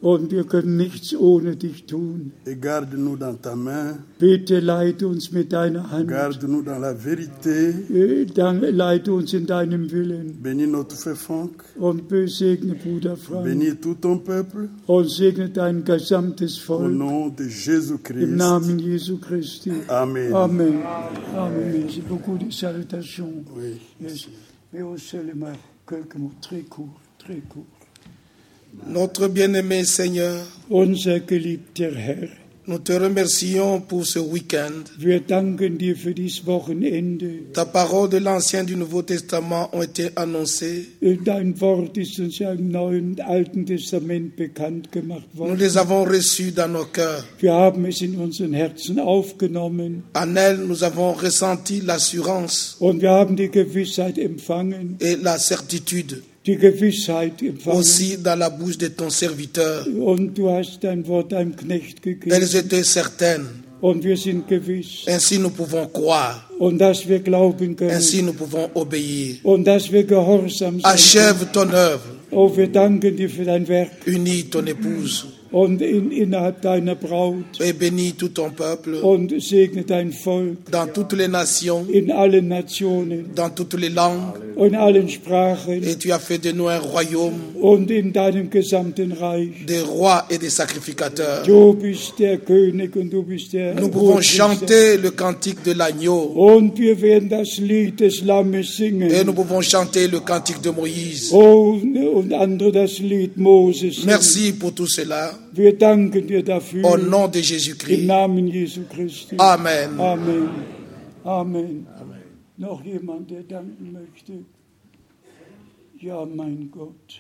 Und wir können nichts ohne dich tun. et garde-nous dans ta main, Bitte leite uns mit deiner Hand. garde-nous dans la vérité. Leite uns in deinem Willen. Bénis notre frère Franck, Und segne Bruder Frank. bénis tout ton peuple, Und segne dein gesamtes au Volk. nom de Im Jésus-Christ. Namen Jesu Christi. Amen. Amen. Amen. Merci beaucoup des salutations. Oui. Yes. Mais on seulement quelques mots très courts, très courts. Notre bien-aimé Seigneur, Unser geliebter Herr, nous te remercions pour ce week-end. wir danken dir für dieses Wochenende. Ta parole de l'Ancien et du Nouveau Testament ont été annoncées. Dein Wort ist uns ja im Neuen und Alten Testament bekannt gemacht Nous worden. les avons reçues dans nos cœurs. Wir haben es in unseren Herzen aufgenommen En elles, nous avons ressenti l'assurance und wir haben die Gewissheit empfangen, et la certitude die Gewissheit empfangen. aussi dans la bouche de ton serviteur. Und du hast dein Wort deinem Knecht gegeben. Elles étaient certaines. Und wir sind gewiss. Ainsi, nous pouvons croire. Und dass wir glauben können. Ainsi, nous pouvons obéir. Und dass wir gehorsam sein Achève ton œuvre. können. Oh, wir danken dir für dein Werk. Unis ton épouse. Und innerhalb deiner Braut. Et bénis tout ton peuple. Und segne dein Volk. Dans toutes les nations. In allen Nationen. Dans toutes les langues. Und in allen Sprachen. Et tu as fait de nous un royaume. Und in deinem gesamten Reich. Des rois et des sacrificateurs. Du bist der König und du bist der Nous pouvons chanter le cantique de l'agneau. Und wir werden das Lied des Lammes singen. Et nous pouvons chanter le cantique de Moïse. Oh, und andere das Lied Moses singen. Merci pour tout cela. Wir danken dir dafür. Au nom de Im Jésus-Christ. Namen Jesu Christi. Amen. Amen. Amen. Noch jemand, der danken möchte? Ja, mein Gott.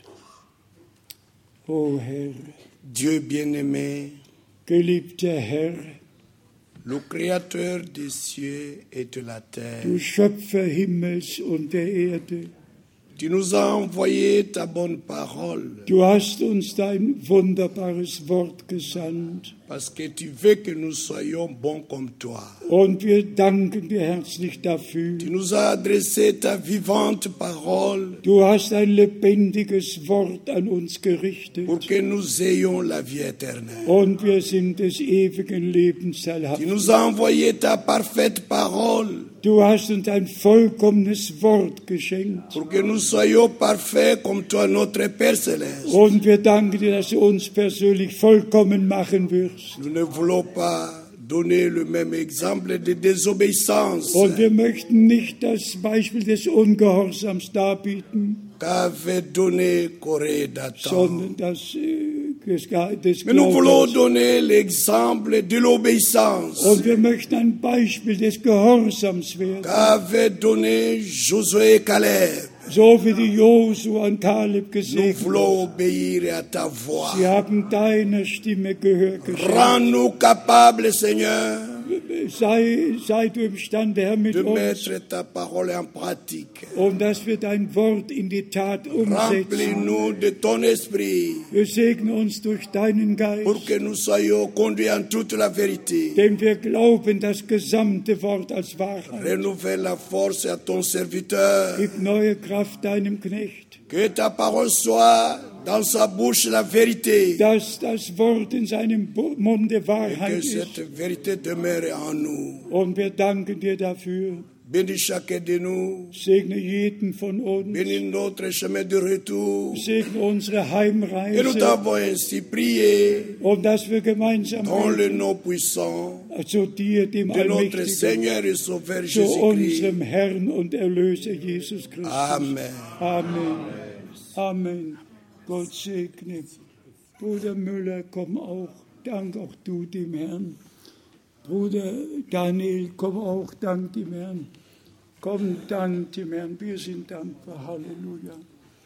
O Herr, Dieu bien-aimé, geliebter Herr, le Créateur des cieux et de la terre, du Schöpfer Himmels und der Erde, tu nous as envoyé ta bonne parole du hast uns dein wunderbares Wort gesandt. parce que tu veux que nous soyons bons comme toi. Und wir danken dir herzlich dafür. Tu nous as adressé ta vivante parole Du hast ein lebendiges Wort an uns gerichtet. pour que nous ayons la vie éternelle. Und wir sind des ewigen Lebens Tu teilhaft. nous as envoyé ta parfaite parole Du hast uns ein vollkommenes Wort geschenkt. pour que nous soyons parfaits comme toi, notre Père Céleste. Und wir danken dir, dass du uns persönlich vollkommen machen wirst. Nous ne voulons pas donner le même exemple de désobéissance Und wir möchten nicht das Beispiel des Ungehorsams darbieten, qu'avait donné Corée d'Adam. sondern das des Mais nous voulons Glaubens. donner l'exemple de l'obéissance Und wir möchten ein Beispiel des Gehorsams werden. qu'avait donné Josué et Caleb. So wie die Josua und Kaleb Nous gesegnet. voulons obéir à ta voix. Sie haben deiner Stimme Gehör geschenkt. Rends-nous capables, Seigneur, Sei du imstande, Herr, mit de uns. mettre ta parole en pratique. Und dass wir dein Wort in die Tat umsetzen. Remplis-nous de ton esprit Wir segnen uns durch deinen pour Geist, que nous soyons conduits en toute la vérité. denn wir glauben das gesamte Wort als Wahrheit. Renouvelle la force à ton serviteur. Gib neue Kraft deinem Knecht, Que ta parole soit dans sa bouche la vérité. dass das Wort in seinem Munde Et que Wahrheit cette ist. vérité demeure en nous. Und wir danken dir dafür. Bénis chacun de nous. Segne jeden von uns. Bénis notre chemin de retour. Segne unsere Et nous Heimreise. t'avons ainsi prié Und dass wir gemeinsam dans le nom puissant zu dir, dem de notre Allmächtigen, Seigneur et Sauveur zu Jésus-Christ. unserem Herrn und Erlöser Jesus Christus. Amen. Amen. Amen. Gott segne. Bruder Müller, komm auch. Dank auch du dem Herrn. Bruder Daniel, komm auch. Dank dem Herrn. Komm, dank dem Herrn. Wir sind dankbar. Halleluja.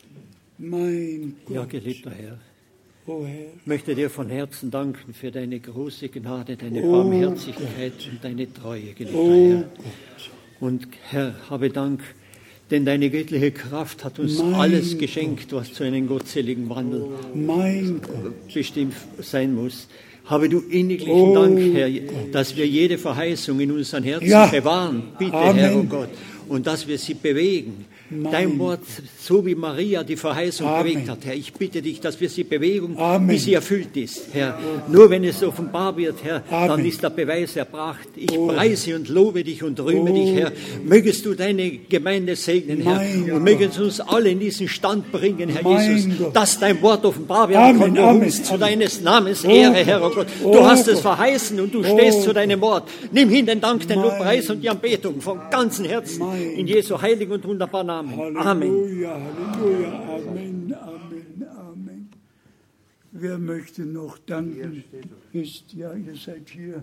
Mein Gott. Ja, geliebter Herr, Oh Herr. ich möchte dir von Herzen danken für deine große Gnade, deine Oh Barmherzigkeit und deine Treue, geliebter Oh Herr. Und Herr, habe Dank, denn deine göttliche Kraft hat uns Mein alles Gott. geschenkt, was zu einem gottseligen Wandel Mein Gott. bestimmt sein muss. Habe du inniglichen Oh Dank, Herr, dass wir jede Verheißung in unseren Herzen Ja. bewahren. Bitte, Amen. Herr, oh Gott. Und dass wir sie bewegen. dein Wort, so wie Maria die Verheißung bewegt hat, Herr. Ich bitte dich, dass wir sie bewegen, bis sie erfüllt ist, Herr. Nur wenn es offenbar wird, Herr, dann ist der Beweis erbracht. Ich preise und lobe dich und rühme dich, Herr. Mögest du deine Gemeinde segnen, Herr, und mögest uns alle in diesen Stand bringen, Herr Jesus, dass dein Wort offenbar werden kann, durch uns zu deines Namens Ehre, Herr, oh Gott. Du hast es verheißen und du stehst zu deinem Wort. Nimm hin den Dank, den Lobpreis und die Anbetung von ganzem Herzen in Jesu heiligen und wunderbaren Namen. Amen. Halleluja, Halleluja, Amen, Amen, Amen. Wer möchte noch danken? Ja, ihr seid hier.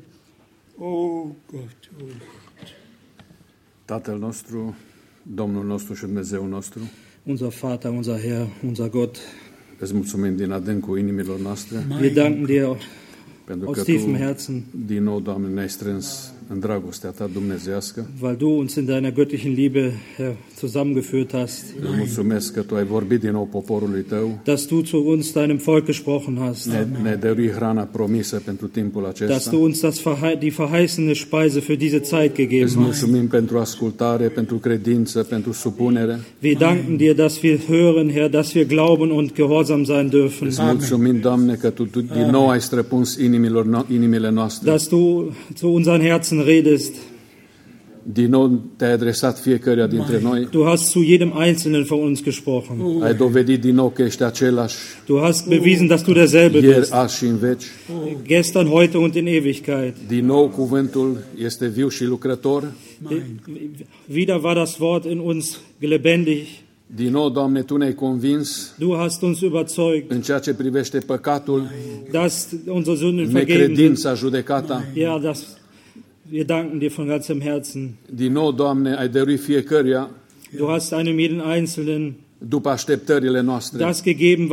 Oh Gott, oh Gott. Tatăl nostru, Domnul nostru și Dumnezeul nostru, unser Vater, unser Herr, unser Gott, îți mulțumim din adâncul inimilor noastre. Wir danken dir pentru aus că tiefem Tu, Herzen, din nou, Doamne, ne-ai strâns în dragostea Ta dumnezeiască. weil du uns in deiner göttlichen Liebe, Herr, zusammengeführt hast. Îți mulțumesc că Tu ai vorbit din nou poporului Tău. Dass du zu uns, deinem Volk, gesprochen hast. Ne dărui hrana promisă pentru timpul acesta. Dass du uns die verheißene Speise für diese Zeit gegeben Îți hast. mulțumim pentru ascultare, pentru credință, pentru supunere. Wir danken dir, dass wir hören, Herr, dass wir glauben und gehorsam sein dürfen. Îți mulțumim, Doamne, că Tu din nou ai străpuns inimile noastre. Dass du zu unseren Herzen redest. Din nou te-ai adresat fiecăruia dintre noi. Du hast zu jedem Einzelnen von uns gesprochen. Ai dovedit din nou că ești același. Du hast bewiesen, dass du derselbe Ieri, bist. azi și în veci. Gestern, heute und in Ewigkeit. Din nou cuvântul este viu și lucrător. Wieder war das Wort in uns lebendig. Din nou, Doamne, Tu ne-ai convins Du hast uns überzeugt, în ceea ce privește păcatul, dass unsere Sünden vergeben sind. necredința, judecata. Ja, wir danken dir von ganzem Herzen. Din nou, Doamne, ai dăruit fiecăruia Du hast einem jeden Einzelnen după așteptările noastre. das gegeben,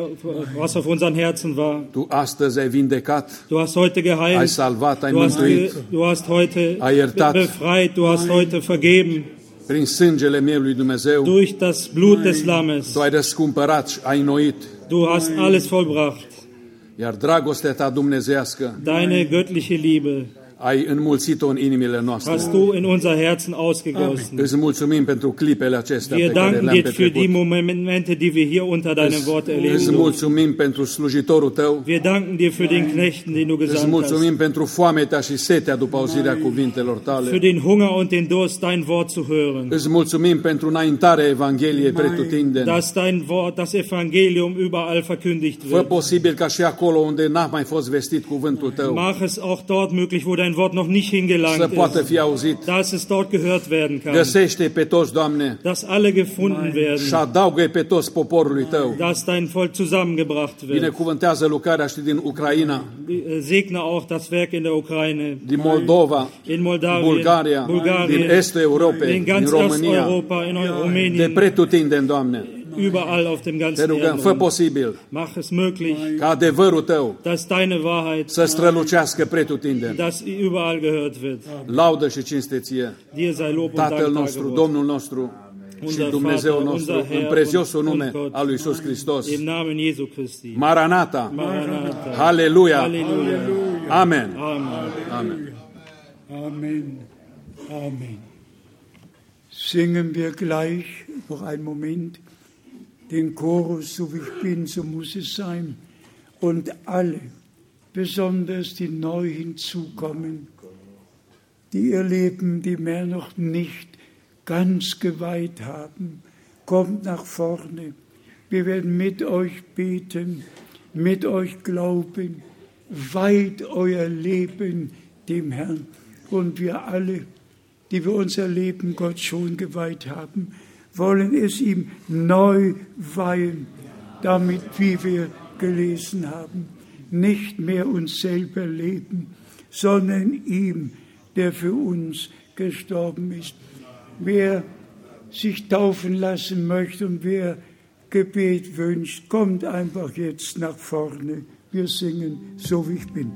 was auf unseren Herzen war. Tu astăzi ai vindecat, Du hast heute geheilt, ai salvat, ai mântuit, du hast heute ai iertat. befreit, du hast heute vergeben. Prin sângele mielului Dumnezeu, Durch das Blut des Lammes. Tu ai răscumpărat și ai înnoit. Du hast alles vollbracht. Iar dragostea Ta dumnezeiască Deine göttliche Liebe ai înmulțit-o în inimile noastre. hast du in unser Herzen ausgegossen. Îți mulțumim pentru clipele acestea Wir pe care danken le-am dir für die petrecut. Momente, die wir hier unter deinem Wort Îți erleben. mulțumim pentru slujitorul Tău. Wir danken dir für den Knechten, den du Îți gesandt hast. mulțumim pentru foametea și setea după auzirea cuvintelor Für Tale. den Hunger und den Durst, dein Wort zu hören. Îți mulțumim pentru înaintarea Evangheliei pretutindeni. Dass dein Wort, das Evangelium überall verkündigt Fă wird. posibil ca și acolo unde n-a mai fost vestit cuvântul Tău Mach es auch dort möglich, wo dein Wort noch nicht să hingelangt poată ist. fi auzit. Dass es dort gehört werden kann. Găsește pe toți, Doamne, Dass alle gefunden și werden. adaugă pe toți poporului Tău. Dass dein Volk zusammengebracht wird. Binecuvântează lucrarea și din Ucraina, Segne auch das Werk in der Ukraine. din Moldova, In Moldawien, Bulgaria, din estul Europei, in din ganz România, Osteuropa, in de Rumänien, pretutindeni, Doamne. überall auf dem Te ganzen rugăm, fă Erdraum. posibil Mach es möglich, ca adevărul Tău dass deine Wahrheit, să strălucească pretutindeni. dass überall gehört wird. Laudă și cinste Ție, Dir sei Lob und Dank Tatăl nostru, dargebracht. Domnul nostru și Unser Dumnezeul Vater, nostru, unser Herr în preziosul und nume Gott, al lui Iisus Hristos. Im Namen Jesu Christi. Maranata! Maranatha. Halleluja! Halleluja. Amen! Amen. Amen! Amen. Amen. Singen wir gleich noch einen Moment den Chorus, so wie ich bin, so muss es sein. Und alle, besonders die neu hinzukommen, die ihr Leben dem Herrn noch nicht ganz geweiht haben, kommt nach vorne. Wir werden mit euch beten, mit euch glauben, weiht euer Leben dem Herrn. Und wir alle, die wir unser Leben Gott schon geweiht haben, wollen es ihm neu weihen, damit, wie wir gelesen haben, nicht mehr uns selber leben, sondern ihm, der für uns gestorben ist. Wer sich taufen lassen möchte und wer Gebet wünscht, kommt einfach jetzt nach vorne. Wir singen, so wie ich bin.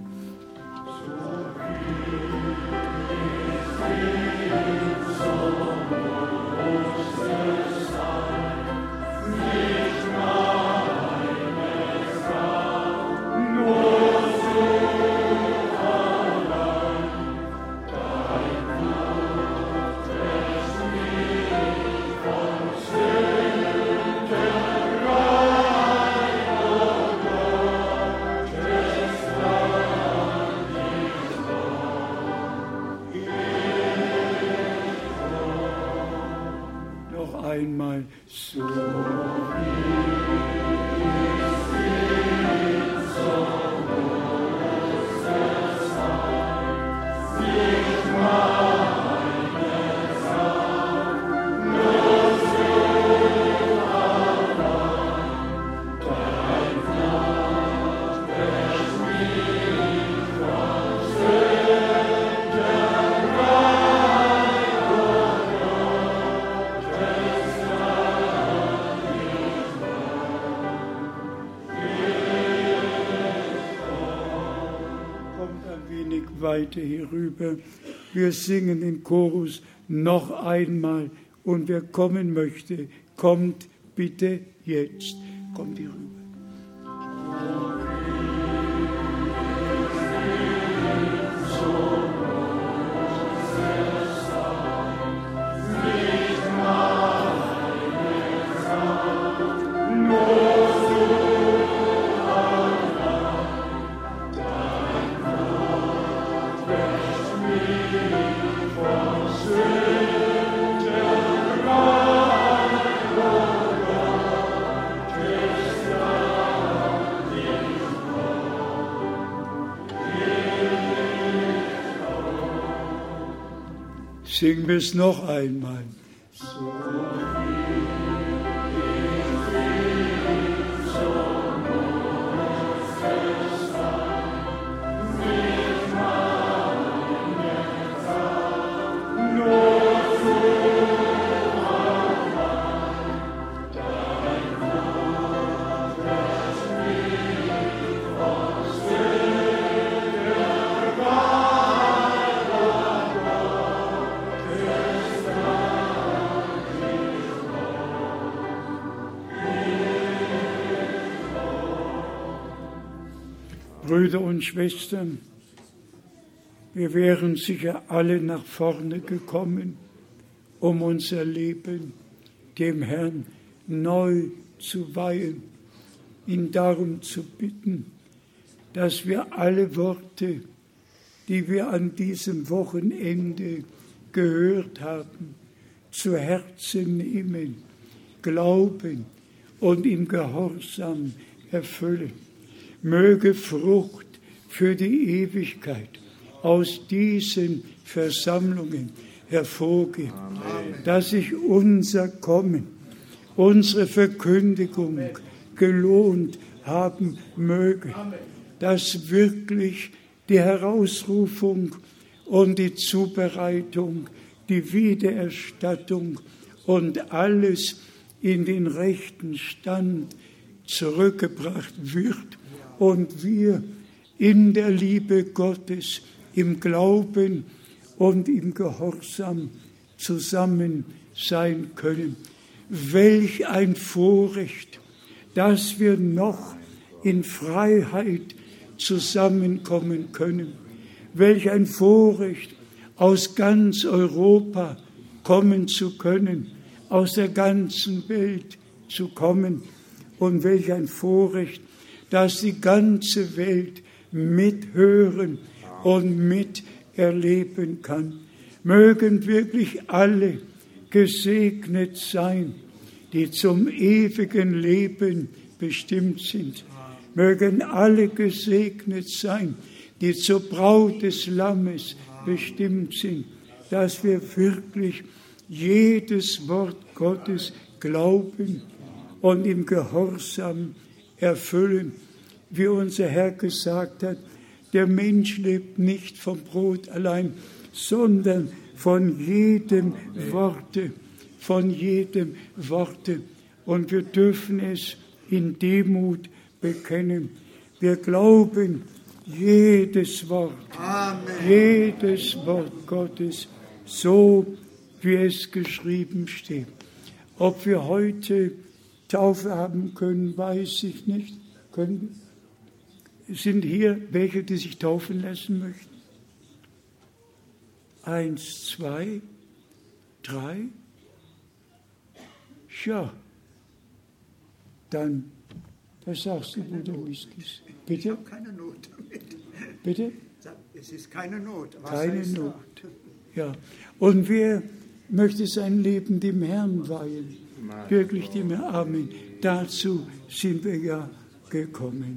Weiter hierüber. Wir singen den Chorus noch einmal und wer kommen möchte, kommt bitte jetzt. Kommt hierüber. Singen wir es noch einmal. Brüder und Schwestern, wir wären sicher alle nach vorne gekommen, um unser Leben dem Herrn neu zu weihen, ihn darum zu bitten, dass wir alle Worte, die wir an diesem Wochenende gehört haben, zu Herzen nehmen, glauben und im Gehorsam erfüllen. Möge Frucht für die Ewigkeit aus diesen Versammlungen hervorgehen, dass sich unser Kommen, unsere Verkündigung gelohnt haben möge, dass wirklich die Herausrufung und die Zubereitung, die Wiedererstattung und alles in den rechten Stand zurückgebracht wird und wir in der Liebe Gottes, im Glauben und im Gehorsam zusammen sein können. Welch ein Vorrecht, dass wir noch in Freiheit zusammenkommen können. Welch ein Vorrecht, aus ganz Europa kommen zu können, aus der ganzen Welt zu kommen. Und welch ein Vorrecht, dass die ganze Welt mithören und miterleben kann. Mögen wirklich alle gesegnet sein, die zum ewigen Leben bestimmt sind. Mögen alle gesegnet sein, die zur Braut des Lammes bestimmt sind, dass wir wirklich jedes Wort Gottes glauben und im Gehorsam erfüllen. Wie unser Herr gesagt hat, der Mensch lebt nicht vom Brot allein, sondern von jedem Worte, von jedem Worte. Und wir dürfen es in Demut bekennen. Wir glauben jedes Wort, jedes Wort Gottes, so wie es geschrieben steht. Ob wir heute Taufe haben können, weiß ich nicht. Sind hier welche, die sich taufen lassen möchten? 1, 2, 3. Ja, dann, was sagst du, Bruder Miskis? Bitte? Ich habe keine Not damit. Bitte? Es ist keine Not. Keine Not. Ja. Und wer möchte sein Leben dem Herrn weihen? Wirklich immer Amen. Dazu sind wir ja gekommen.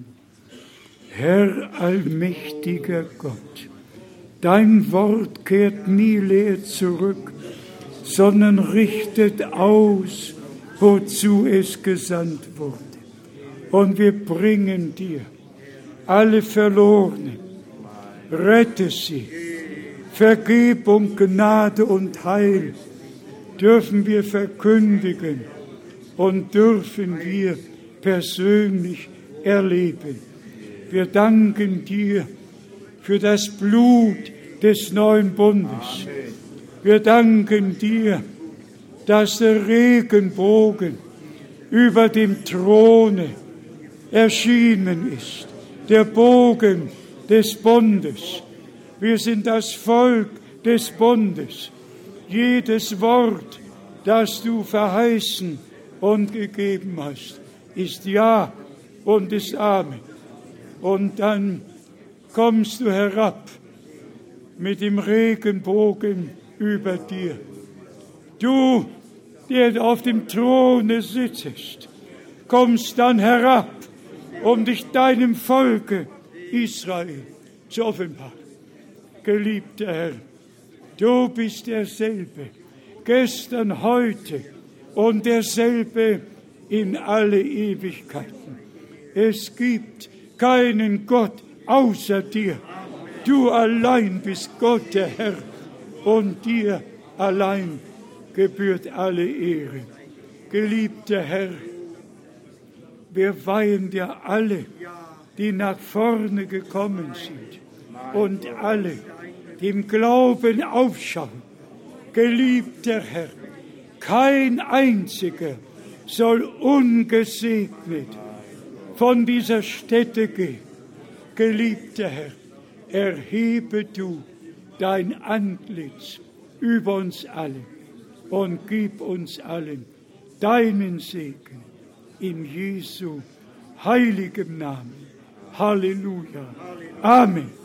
Herr allmächtiger Gott, dein Wort kehrt nie leer zurück, sondern richtet aus, wozu es gesandt wurde. Und wir bringen dir alle Verlorenen, rette sie, Vergebung, Gnade und Heil dürfen wir verkündigen und dürfen wir persönlich erleben. Wir danken dir für das Blut des neuen Bundes. Wir danken dir, dass der Regenbogen über dem Throne erschienen ist, der Bogen des Bundes. Wir sind das Volk des Bundes. Jedes Wort, das du verheißen und gegeben hast, ist Ja und ist Amen. Und dann kommst du herab mit dem Regenbogen über dir. Du, der auf dem Throne sitzest, kommst dann herab, um dich deinem Volke Israel zu offenbaren. Geliebter Herr, du bist derselbe, gestern, heute und derselbe in alle Ewigkeiten. Es gibt keinen Gott außer dir. Du allein bist Gott, der Herr, und dir allein gebührt alle Ehre. Geliebter Herr, wir weihen dir alle, die nach vorne gekommen sind und alle, die im Glauben aufschauen. Geliebter Herr, kein einziger soll ungesegnet von dieser Stätte gehen. Geliebter Herr, erhebe du dein Antlitz über uns alle und gib uns allen deinen Segen in Jesu heiligem Namen. Halleluja. Amen.